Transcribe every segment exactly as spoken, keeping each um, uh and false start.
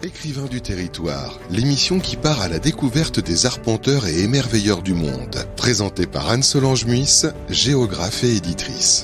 Écrivains du territoire, l'émission qui part à la découverte des arpenteurs et émerveilleurs du monde. Présentée par Anne-Solange Muisse, géographe et éditrice.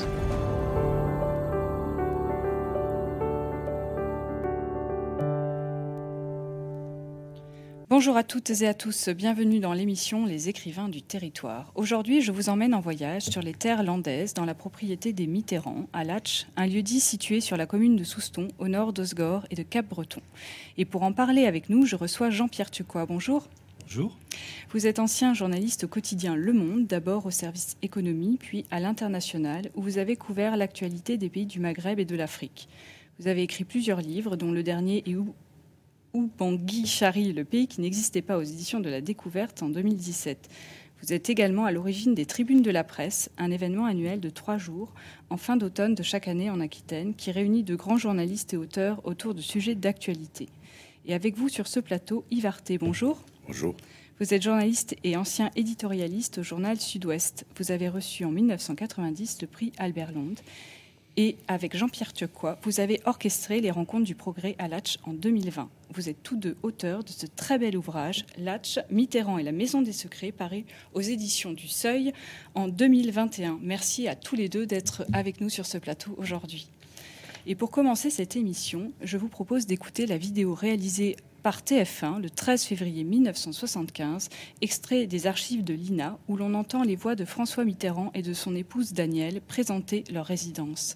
Bonjour à toutes et à tous, bienvenue dans l'émission Les Écrivains du territoire. Aujourd'hui, je vous emmène en voyage sur les terres landaises dans la propriété des Mitterrand, à Latch, un lieu-dit situé sur la commune de Souston, au nord d'Osgore et de Cap-Breton. Et pour en parler avec nous, je reçois Jean-Pierre Tucois. Bonjour. Bonjour. Vous êtes ancien journaliste au quotidien Le Monde, d'abord au service économie, puis à l'International, où vous avez couvert l'actualité des pays du Maghreb et de l'Afrique. Vous avez écrit plusieurs livres, dont le dernier est où Oubangui Chari, le pays qui n'existait pas aux éditions de la Découverte en deux mille dix-sept. Vous êtes également à l'origine des Tribunes de la Presse, un événement annuel de trois jours, en fin d'automne de chaque année en Aquitaine, qui réunit de grands journalistes et auteurs autour de sujets d'actualité. Et avec vous sur ce plateau, Yves Arté, bonjour. Bonjour. Vous êtes journaliste et ancien éditorialiste au journal Sud-Ouest. Vous avez reçu en mille neuf cent quatre-vingt-dix le prix Albert Londres. Et avec Jean-Pierre Tucois, vous avez orchestré les Rencontres du Progrès à Latch en deux mille vingt. Vous êtes tous deux auteurs de ce très bel ouvrage, Latch, Mitterrand et la Maison des Secrets, paru aux éditions du Seuil en deux mille vingt et un. Merci à tous les deux d'être avec nous sur ce plateau aujourd'hui. Et pour commencer cette émission, je vous propose d'écouter la vidéo réalisée par T F un le treize février mille neuf cent soixante-quinze, extrait des archives de l'I N A, où l'on entend les voix de François Mitterrand et de son épouse Danielle présenter leur résidence.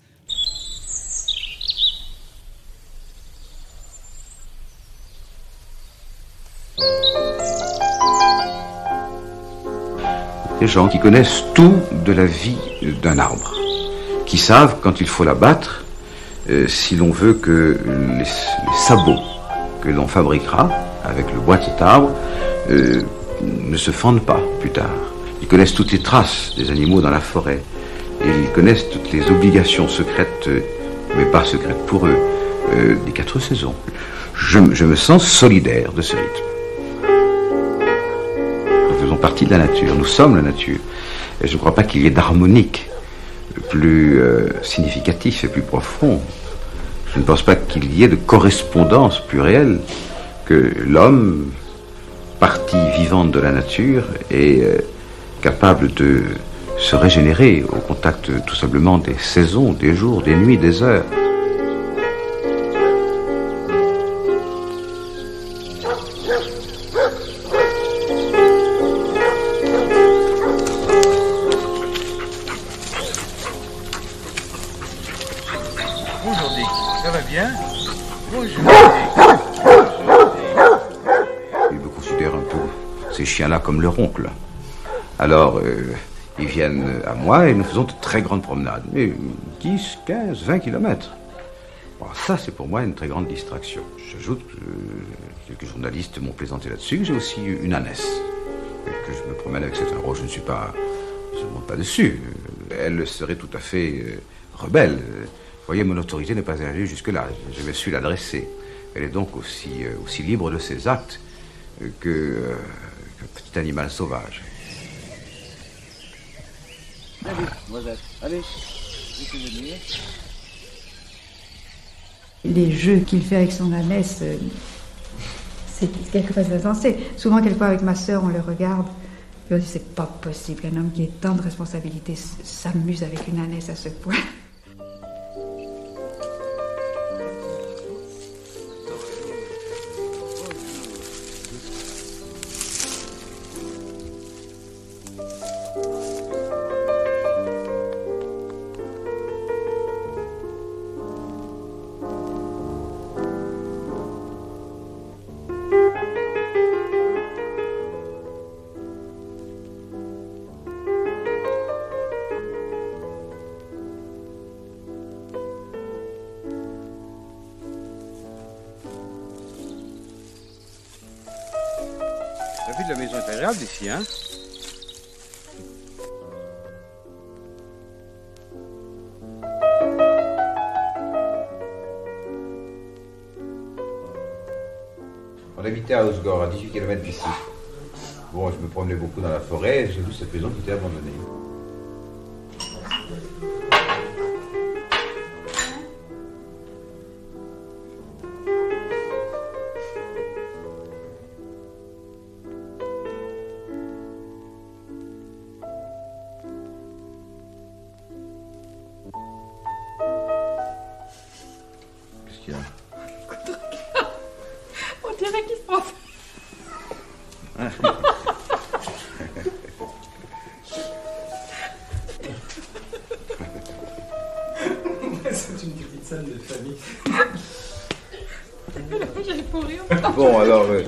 Des gens qui connaissent tout de la vie d'un arbre, qui savent quand il faut l'abattre, euh, si l'on veut que les, les sabots que l'on fabriquera avec le bois de cet arbre euh, ne se fendent pas plus tard. Ils connaissent toutes les traces des animaux dans la forêt, et ils connaissent toutes les obligations secrètes, euh, mais pas secrètes pour eux, euh, des quatre saisons. Je, je me sens solidaire de ce rythme. Nous faisons partie de la nature, nous sommes la nature. Et je ne crois pas qu'il y ait d'harmonique plus euh, significatif et plus profond. Je ne pense pas qu'il y ait de correspondance plus réelle que l'homme, partie vivante de la nature, est euh, capable de se régénérer au contact tout simplement des saisons, des jours, des nuits, des heures. Bonjour Dick, ça va bien? Bonjour Ils me considèrent un peu, ces chiens-là, comme leur oncle. Alors, euh, ils viennent à moi et nous faisons de très grandes promenades. Mais dix, quinze, vingt kilomètres. Bon, ça, c'est pour moi une très grande distraction. J'ajoute que euh, quelques journalistes m'ont plaisanté là-dessus. J'ai aussi une ânesse. Et que je me promène avec cette arbre. Je ne suis pas... Je ne monte pas dessus. Elle serait tout à fait euh, rebelle. Vous voyez, mon autorité n'est pas arrivée jusque-là. Je me suis l'adresser. Elle est donc aussi, euh, aussi libre de ses actes euh, que, euh, qu'un petit animal sauvage. Allez, Mosette, allez, je peux venir. Les jeux qu'il fait avec son ânesse, euh, c'est quelque chose d'insensé. Souvent, quelquefois, avec ma sœur, on le regarde et on dit c'est pas possible qu'un homme qui ait tant de responsabilités s'amuse avec une ânesse à ce point. La vue de la maison est agréable ici, hein? On habitait à Osgore, à dix-huit kilomètres d'ici. Bon, je me promenais beaucoup dans la forêt et j'ai vu cette maison qui était abandonnée. On dirait qu'il se prend. C'est une petite scène de famille. J'allais pour rire. Bon, alors, euh,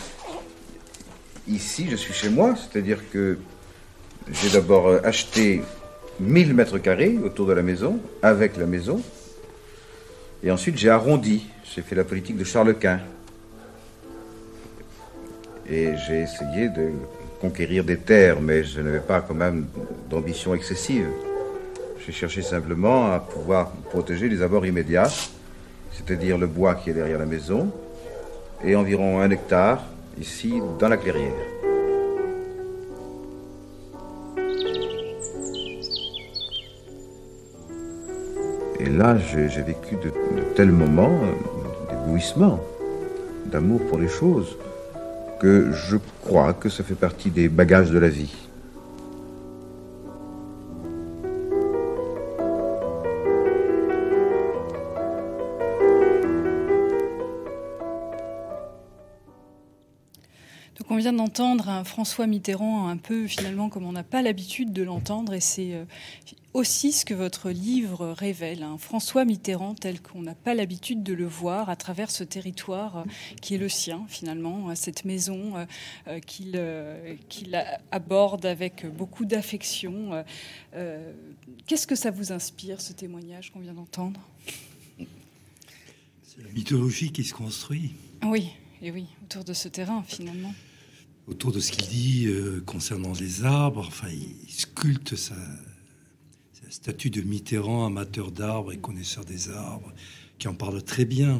ici, je suis chez moi, c'est-à-dire que j'ai d'abord euh, acheté mille mètres carrés autour de la maison, avec la maison, et ensuite j'ai arrondi. J'ai fait la politique de Charles Quint. Et j'ai essayé de conquérir des terres, mais je n'avais pas quand même d'ambition excessive. J'ai cherché simplement à pouvoir protéger les abords immédiats, c'est-à-dire le bois qui est derrière la maison, et environ un hectare ici dans la clairière. Et là, j'ai, j'ai vécu de, de tels moments euh, d'éblouissement, d'amour pour les choses, que je crois que ça fait partie des bagages de la vie. Donc on vient d'entendre un François Mitterrand un peu finalement comme on n'a pas l'habitude de l'entendre, et c'est euh, aussi ce que votre livre révèle, un François Mitterrand tel qu'on n'a pas l'habitude de le voir à travers ce territoire euh, qui est le sien finalement, cette maison euh, qu'il, euh, qu'il aborde avec beaucoup d'affection. Euh, euh, qu'est-ce que ça vous inspire, ce témoignage qu'on vient d'entendre ? C'est la mythologie qui se construit. Oui, et oui, autour de ce terrain finalement. Autour de ce qu'il dit euh, concernant les arbres, enfin, il sculpte sa, sa statue de Mitterrand, amateur d'arbres et connaisseur des arbres, qui en parle très bien.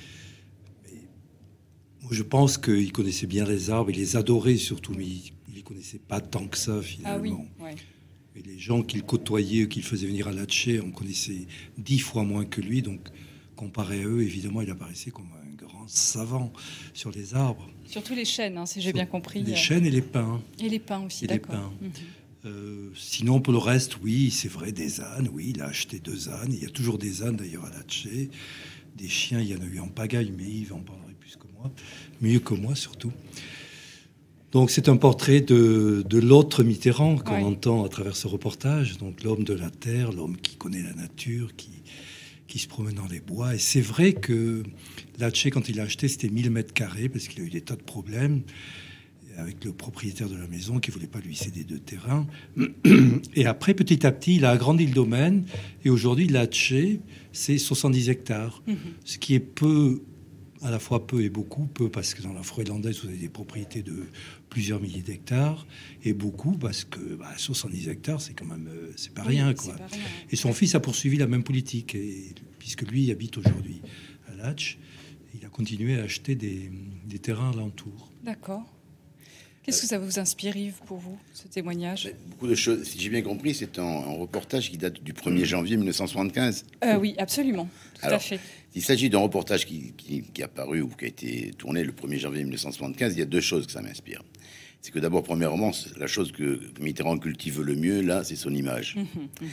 Mais moi, je pense qu'il connaissait bien les arbres, il les adorait surtout, mais il ne les connaissait pas tant que ça finalement. Ah oui, ouais. Et les gens qu'il côtoyait, qu'il faisait venir à Latché, on connaissait dix fois moins que lui, donc comparé à eux, évidemment, il apparaissait comme un grand savant sur les arbres. Surtout les chênes, hein, si j'ai bien compris. Les chênes et les pins. Et les pins aussi, et d'accord. Les pins. Mmh. Euh, sinon, pour le reste, oui, c'est vrai, des ânes. Oui, il a acheté deux ânes. Il y a toujours des ânes, d'ailleurs, à Latché. Des chiens, il y en a eu en pagaille, mais Yves en parlerait plus que moi. Mieux que moi, surtout. Donc, c'est un portrait de, de l'autre Mitterrand qu'on ouais. entend à travers ce reportage. Donc, l'homme de la terre, l'homme qui connaît la nature, qui... qui se promène dans les bois. Et c'est vrai que Latché, quand il a acheté, c'était mille mètres carrés, parce qu'il a eu des tas de problèmes avec le propriétaire de la maison qui ne voulait pas lui céder de terrain. Et après, petit à petit, il a agrandi le domaine. Et aujourd'hui, Latché, c'est soixante-dix hectares. Mm-hmm. Ce qui est peu, à la fois peu et beaucoup. Peu parce que dans la forêt landaise, vous avez des propriétés de plusieurs milliers d'hectares. Et beaucoup parce que bah, soixante-dix hectares, c'est quand même... Euh, c'est pas oui, rien, quoi. Pas rien. Et son ouais. fils a poursuivi la même politique. Et, puisque lui habite aujourd'hui à Latch, il a continué à acheter des, des terrains alentours. D'accord. Qu'est-ce que ça vous inspire, Yves, pour vous, ce témoignage ? Beaucoup de choses. Si j'ai bien compris, c'est un, un reportage qui date du premier janvier mille neuf cent soixante-quinze. Euh, oui, absolument. Tout Alors, à fait. Il s'agit d'un reportage qui, qui, qui est apparu ou qui a été tourné le premier janvier mille neuf cent soixante-quinze. Il y a deux choses que ça m'inspire. C'est que d'abord, premièrement, la chose que Mitterrand cultive le mieux, là, c'est son image. Mmh, mmh, mmh.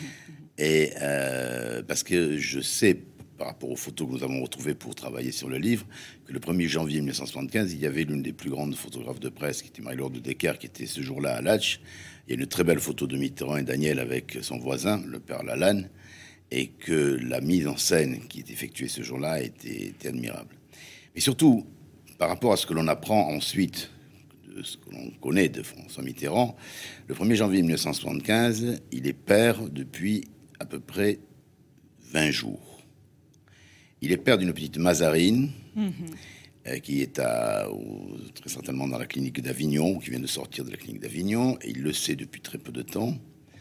Et euh, parce que je sais, par rapport aux photos que nous avons retrouvées pour travailler sur le livre, que le premier janvier mille neuf cent soixante-quinze, il y avait l'une des plus grandes photographes de presse, qui était Marie-Laure de Decker, qui était ce jour-là à Latch. Il y a une très belle photo de Mitterrand et Daniel avec son voisin, le père Lalanne, et que la mise en scène qui est effectuée ce jour-là était, était admirable. Mais surtout, par rapport à ce que l'on apprend ensuite, de ce que l'on connaît de François Mitterrand, le premier janvier mille neuf cent soixante-quinze, il est père depuis à peu près vingt jours. Il est père d'une petite Mazarine, mmh. euh, qui est à, au, très certainement dans la clinique d'Avignon, qui vient de sortir de la clinique d'Avignon, et il le sait depuis très peu de temps.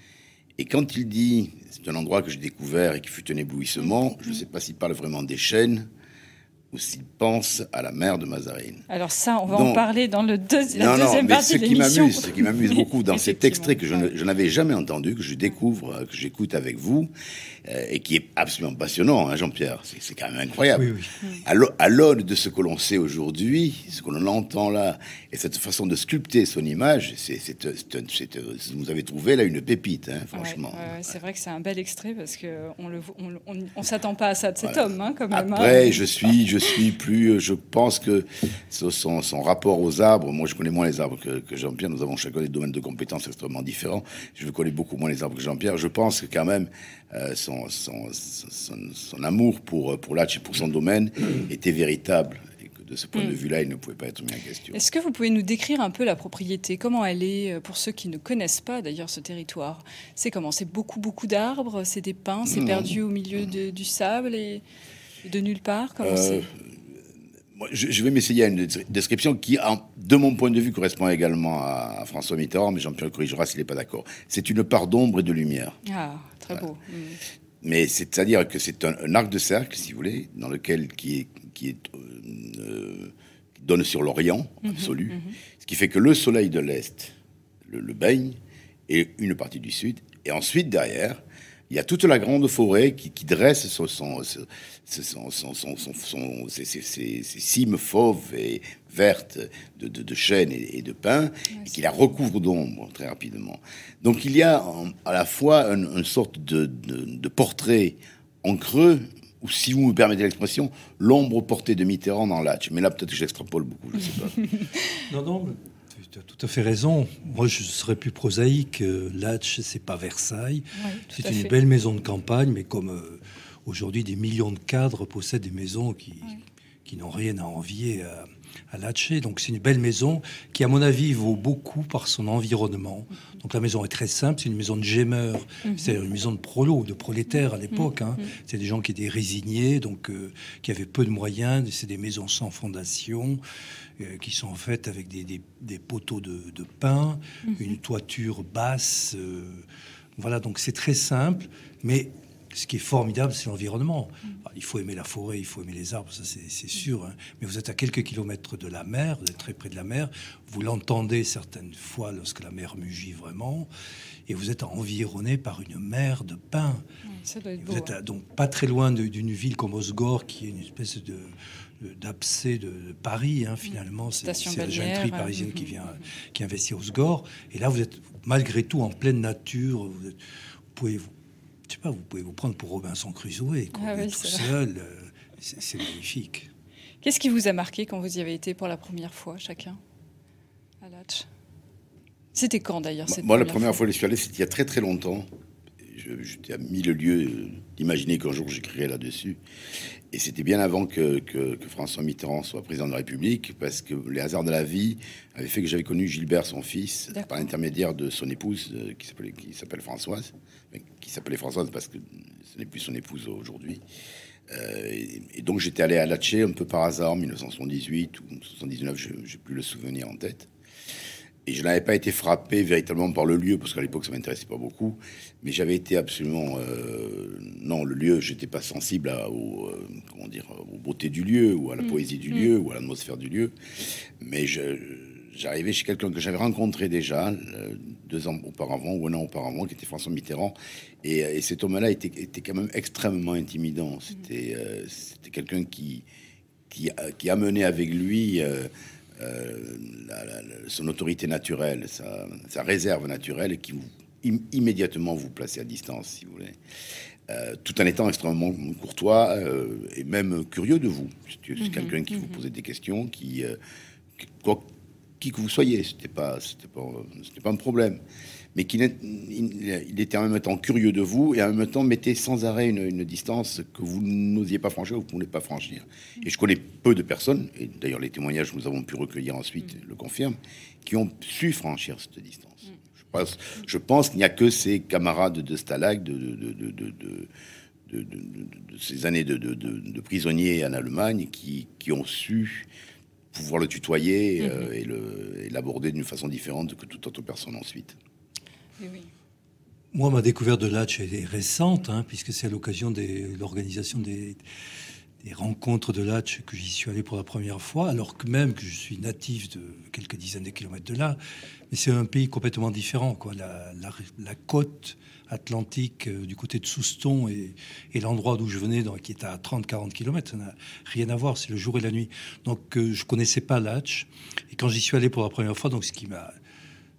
Et quand il dit, c'est un endroit que j'ai découvert et qui fut un éblouissement, mmh. je ne sais pas s'il parle vraiment des chênes, ou s'il pense à la mère de Mazarine. Alors ça, on va Donc, en parler dans le deuxi- la non, deuxième non, partie ce de qui l'émission. m'amuse, ce qui m'amuse beaucoup dans cet extrait que je, ne, je n'avais jamais entendu, que je découvre, que j'écoute avec vous, euh, et qui est absolument passionnant, hein, Jean-Pierre. C'est, c'est quand même incroyable. Oui, oui. À, l'aune, à l'aune de ce que l'on sait aujourd'hui, ce que l'on entend là, et cette façon de sculpter son image, c'est, c'est, c'est, c'est, c'est vous avez trouvé là une pépite, hein, franchement. Ouais, ouais, c'est vrai que c'est un bel extrait parce que on le, on, on, on s'attend pas à ça de cet voilà. homme, hein, quand même. Après, hein. je suis, je suis plus. Je pense que son, son rapport aux arbres, moi je connais moins les arbres que, que Jean-Pierre, nous avons chacun des domaines de compétences extrêmement différents. Je connais beaucoup moins les arbres que Jean-Pierre. Je pense que quand même euh, son, son, son, son amour pour, pour Latch et pour son domaine était véritable. De ce point mmh. de vue-là, il ne pouvait pas être mis en question. Est-ce que vous pouvez nous décrire un peu la propriété ? Comment elle est, pour ceux qui ne connaissent pas d'ailleurs ce territoire ? C'est comment ? C'est beaucoup, beaucoup d'arbres, c'est des pins, c'est mmh. perdu au milieu de, du sable et de nulle part ? Comment euh, c'est ? Moi, je, je vais m'essayer à une description qui, en, de mon point de vue, correspond également à, à François Mitterrand, mais Jean-Pierre corrigera s'il n'est pas d'accord. C'est une part d'ombre et de lumière. Ah, très beau. Mmh. Mais c'est-à-dire que c'est un, un arc de cercle, si vous voulez, dans lequel qui est qui est euh, qui donne sur l'Orient absolu, mmh, mmh. ce qui fait que le soleil de l'est le, le baigne et une partie du sud, et ensuite derrière il y a toute la grande forêt qui, qui dresse son, son, son, son, son, son, son, son, ses, ses, ses, ses cimes fauves et vertes de, de, de chênes et, et de pins, ouais, et qui la recouvre d'ombre très rapidement. Donc il y a en, à la fois une, une sorte de, de, de portrait en creux, ou si vous me permettez l'expression, l'ombre portée de Mitterrand dans Latch. Mais là, peut-être que j'extrapole beaucoup, je ne sais pas. non, non, tu as tout à fait raison. Moi, je serais plus prosaïque. Latch, c'est pas Versailles. Oui, c'est une fait. belle maison de campagne, mais comme euh, aujourd'hui, des millions de cadres possèdent des maisons qui, oui. qui n'ont rien à envier à, à Latché. Donc, c'est une belle maison qui, à mon avis, vaut beaucoup par son environnement. Mm-hmm. Donc, la maison est très simple. C'est une maison de gémeurs. Mm-hmm. C'est-à-dire une maison de prolos, de prolétaires à l'époque. Mm-hmm. Hein. C'est des gens qui étaient résignés, donc euh, qui avaient peu de moyens. C'est des maisons sans fondation, euh, qui sont faites avec des, des, des poteaux de, de pin, mm-hmm. une toiture basse. Euh, voilà, donc c'est très simple, mais ce qui est formidable, c'est l'environnement. Alors, il faut aimer la forêt, il faut aimer les arbres, ça c'est, c'est sûr. Hein. Mais vous êtes à quelques kilomètres de la mer, vous êtes très près de la mer. Vous l'entendez certaines fois lorsque la mer mugit vraiment. Et vous êtes environné par une mer de pins. Ça doit être beau, vous êtes à, hein. donc pas très loin de, d'une ville comme Osgore, qui est une espèce de, de d'abcès de, de Paris. Hein, finalement, c'est, c'est la jeunerie parisienne mmh, qui vient, mmh. qui investit Osgore. Et là, vous êtes malgré tout en pleine nature. Vous, êtes, vous pouvez vous Je sais pas, vous pouvez vous prendre pour Robinson Crusoe, quoi, ah oui, tout seul, euh, c'est, c'est magnifique. Qu'est-ce qui vous a marqué quand vous y avez été pour la première fois, chacun, à Latch ? C'était quand, d'ailleurs, cette Moi, première la première fois, fois que je suis allé, c'était il y a très très longtemps. Je, j'étais à mille lieues d'imaginer qu'un jour j'écrirais là-dessus. Et c'était bien avant que, que, que François Mitterrand soit président de la République, parce que les hasards de la vie avaient fait que j'avais connu Gilbert, son fils, D'accord. par l'intermédiaire de son épouse, euh, qui s'appelait, qui s'appelle Françoise, qui s'appelait Françoise parce que ce n'est plus son épouse aujourd'hui. Euh, et, et donc j'étais allé à Latché un peu par hasard en dix-neuf cent soixante-dix-huit ou soixante-dix-neuf, je n'ai plus le souvenir en tête. Et je n'avais pas été frappé véritablement par le lieu, parce qu'à l'époque, ça ne m'intéressait pas beaucoup. Mais j'avais été absolument... Euh, non, le lieu, je n'étais pas sensible à, au, euh, comment dire, aux beautés du lieu, ou à la mmh. poésie du mmh. lieu, ou à l'atmosphère du lieu. Mais je, j'arrivais chez quelqu'un que j'avais rencontré déjà, euh, deux ans auparavant, ou un an auparavant, qui était François Mitterrand. Et, et cet homme-là était, était quand même extrêmement intimidant. C'était, euh, c'était quelqu'un qui, qui, qui amenait avec lui... Euh, Euh, la, la, la, son autorité naturelle, sa, sa réserve naturelle, qui vous, im, immédiatement vous placez à distance, si vous voulez, euh, tout en étant extrêmement courtois euh, et même curieux de vous. C'est, c'est mmh, quelqu'un qui mmh. vous posait des questions, qui, euh, qui, quoi, qui que vous soyez, c'était pas, c'était pas, c'était pas un problème. Mais qu'il est, il était en même temps curieux de vous et en même temps mettait sans arrêt une, une distance que vous n'osiez pas franchir ou que vous ne voulez pas franchir. Et je connais peu de personnes, et d'ailleurs les témoignages que nous avons pu recueillir ensuite mmh. le confirment, qui ont su franchir cette distance. Mmh. Je pense, je pense qu'il n'y a que ces camarades de Stalag, de, de, de, de, de, de, de, de, de ces années de, de, de, de prisonniers en Allemagne qui, qui ont su pouvoir le tutoyer mmh. euh, et, le, et l'aborder d'une façon différente que toute autre personne ensuite. Oui, oui. Moi, ma découverte de Latch est récente, hein, puisque c'est à l'occasion de l'organisation des, des rencontres de Latch que j'y suis allé pour la première fois, alors que même que je suis natif de quelques dizaines de kilomètres de là. Mais c'est un pays complètement différent, quoi. La, la, la côte atlantique euh, du côté de Souston et, et l'endroit d'où je venais, donc, qui est à trente à quarante kilomètres, ça n'a rien à voir, c'est le jour et la nuit. Donc, euh, je connaissais pas Latch. Et quand j'y suis allé pour la première fois, donc ce qui m'a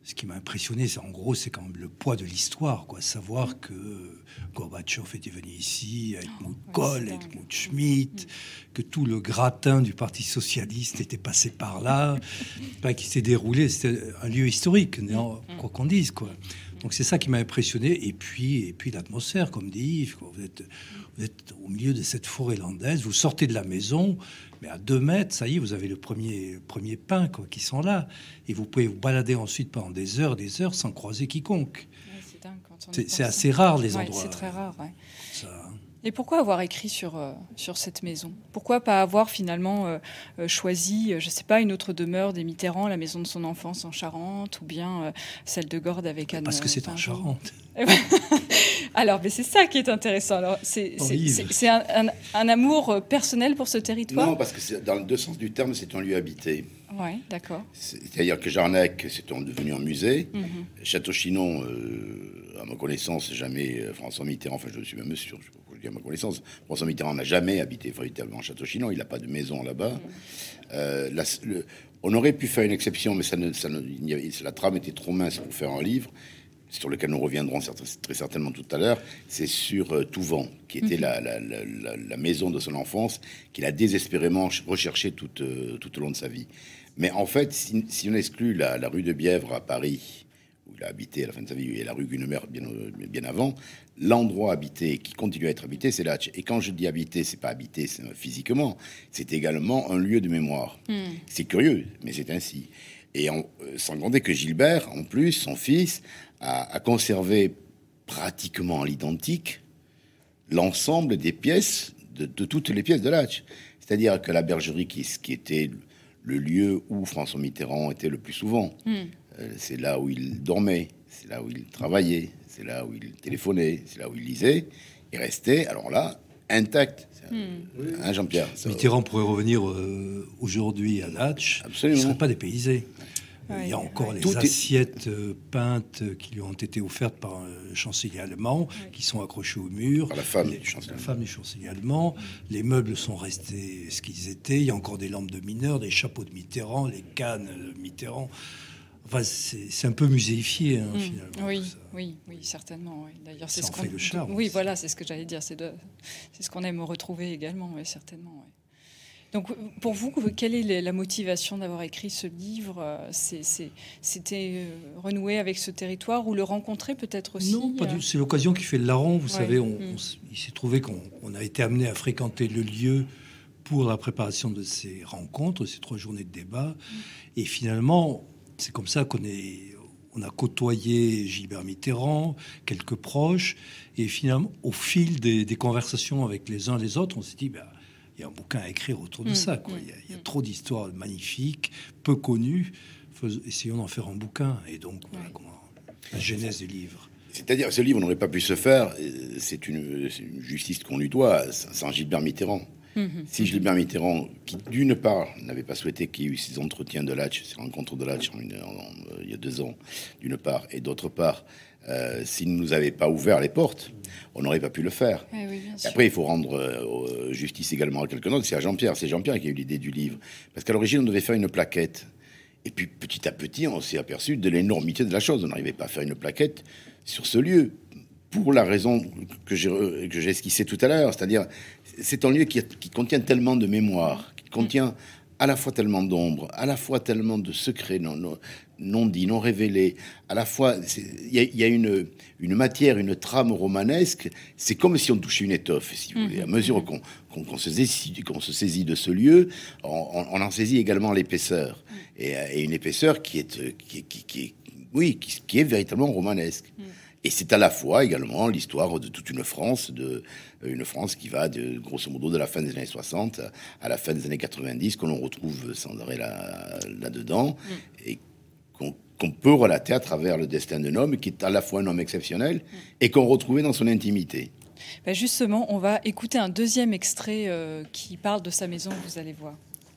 ce qui m'a impressionné, c'est en gros, c'est quand même le poids de l'histoire, quoi. Savoir que Gorbatchev était venu ici, Helmut Oh, Kohl, ouais, Helmut Schmidt, que tout le gratin du Parti socialiste était passé par là, pas qui s'est déroulé. C'était un lieu historique, quoi qu'on dise, quoi. Donc c'est ça qui m'a impressionné. Et puis, et puis l'atmosphère, comme dit Yves, quoi. Vous êtes, vous êtes au milieu de cette forêt landaise, vous sortez de la maison, mais à deux mètres, ça y est, vous avez le premier, premier pin, quoi, qui sont là. Et vous pouvez vous balader ensuite pendant des heures, des heures, sans croiser quiconque. Ouais, c'est dingue quand on y C'est, pense. c'est assez rare, les Ouais, endroits. c'est très rare, ouais. Ça, hein. Et pourquoi avoir écrit sur, euh, sur cette maison? Pourquoi pas avoir finalement euh, euh, choisi, euh, je ne sais pas, une autre demeure des Mitterrand, la maison de son enfance en Charente, ou bien euh, celle de Gordes avec Anne? Parce que c'est en Pinjot. Charente. Alors, mais c'est ça qui est intéressant. Alors, c'est, Oh, c'est, Yves. c'est, c'est un, un- un amour euh, personnel pour ce territoire? Non, parce que c'est, dans le deux sens du terme, c'est un lieu habité. Ouais, d'accord. C'est-à-dire que Jarnac, c'est devenu un musée. Mhm. Château-Chinon, euh, à ma connaissance, jamais euh, François Mitterrand, enfin je suis même sûr, je sais pas pourquoi je dis à ma connaissance, François Mitterrand n'a jamais habité véritablement Château-Chinon, il n'a pas de maison là-bas. Euh, la, le, on aurait pu faire une exception, mais ça ne, ça ne, il y avait, la trame était trop mince pour faire un livre, sur lequel nous reviendrons certain, très certainement tout à l'heure. C'est sur euh, Touvent, qui était Mhm. la, la, la, la, la maison de son enfance, qu'il a désespérément recherché tout, euh, tout au long de sa vie. Mais en fait, si, si on exclut la, la rue de Bièvre à Paris, où il a habité à la fin de sa vie, et la rue Gunemer bien, bien avant, l'endroit habité, qui continue à être habité, c'est Latch. Et quand je dis habité, c'est pas habité c'est, physiquement, c'est également un lieu de mémoire. Mm. C'est curieux, mais c'est ainsi. Et on, euh, sans compter que Gilbert, en plus, son fils, a, a conservé pratiquement à l'identique l'ensemble des pièces, de, de toutes les pièces de Latch. C'est-à-dire que la bergerie, qui, qui était le lieu où François Mitterrand était le plus souvent, Mm. euh, c'est là où il dormait, c'est là où il travaillait, c'est là où il téléphonait, c'est là où il lisait, il restait, alors là, intact. Mm. Hein, Jean-Pierre ça, Mitterrand pourrait revenir euh, aujourd'hui à Latch. Absolument. Il ne serait pas dépaysé. Ouais, Il y a encore ouais. les Tout est- assiettes euh, peintes qui lui ont été offertes par un chancelier allemand, qui sont accrochées au mur. Par la femme Les- du chancelier. la femme du chancelier allemand. Les meubles sont restés ce qu'ils étaient. Il y a encore des lampes de mineurs, des chapeaux de Mitterrand, les cannes de Mitterrand. Enfin, c'est c'est un peu muséifié, hein, Mm. finalement. Oui, tout ça. oui, oui, certainement. Oui. D'ailleurs, c'est Ça ce en qu'on fait le charme Oui, aussi. voilà, c'est ce que j'allais dire. C'est de... c'est ce qu'on aime retrouver également, oui, certainement. Oui. Donc, pour vous, quelle est la motivation d'avoir écrit ce livre? C'est, c'est, C'était euh, renouer avec ce territoire ou le rencontrer peut-être aussi? Non, pas euh, du. C'est l'occasion qui fait le larron. Vous Ouais. savez, on, Mm. on s- il s'est trouvé qu'on on a été amené à fréquenter le lieu pour la préparation de ces rencontres, ces trois journées de débat. Et finalement, c'est comme ça qu'on est. On a côtoyé Gilbert Mitterrand, quelques proches, et finalement, au fil des, des conversations avec les uns les autres, on s'est dit, bah, il y a un bouquin à écrire autour de Mm, ça. Quoi. mm, Il y a, il y a mm. trop d'histoires magnifiques, peu connues. Fais- essayons d'en faire un bouquin. Et donc, voilà Ouais. comment, la genèse du livre. C'est-à-dire, ce livre n'aurait pas pu se faire, euh, c'est une, c'est une justice qu'on lui doit, sans sans Gilbert Mitterrand. Mhm. Si Gilbert Mitterrand, qui d'une part n'avait pas souhaité qu'il y ait eu ces entretiens de Latch, ces rencontres de Latch en, en- en- il y a deux ans, d'une part, et d'autre part, euh, s'il ne nous avait pas ouvert les portes, on n'aurait pas pu le faire. Ouais, oui, bien Et sûr. après, il faut rendre euh, justice également à quelqu'un d'autre, c'est à Jean-Pierre. C'est Jean-Pierre qui a eu l'idée du livre. Parce qu'à l'origine, on devait faire une plaquette. Et puis, petit à petit, on s'est aperçu de l'énormité de la chose. On n'arrivait pas à faire une plaquette sur ce lieu. Pour la raison que j'ai, que j'ai esquissée tout à l'heure. C'est-à-dire, c'est un lieu qui, qui contient tellement de mémoire, qui contient à la fois tellement d'ombre, à la fois tellement de secrets non, non, non dits, non révélés, à la fois, il y a, y a une, une matière, une trame romanesque, c'est comme si on touchait une étoffe, si vous voulez. À mesure qu'on, qu'on, qu'on, se saisit, qu'on se saisit de ce lieu, on, on en saisit également l'épaisseur. Et, et une épaisseur qui est, qui, qui, qui, oui, qui, qui est véritablement romanesque. Et c'est à la fois également l'histoire de toute une France, de une France qui va de grosso modo de la fin des années soixante à la fin des années quatre-vingt-dix, que l'on retrouve sans arrêt là, là-dedans, mm. et qu'on, qu'on peut relater à travers le destin d'un homme qui est à la fois un homme exceptionnel mm. et qu'on retrouvait dans son intimité. Ben justement, on va écouter un deuxième extrait euh, qui parle de sa maison, vous allez voir.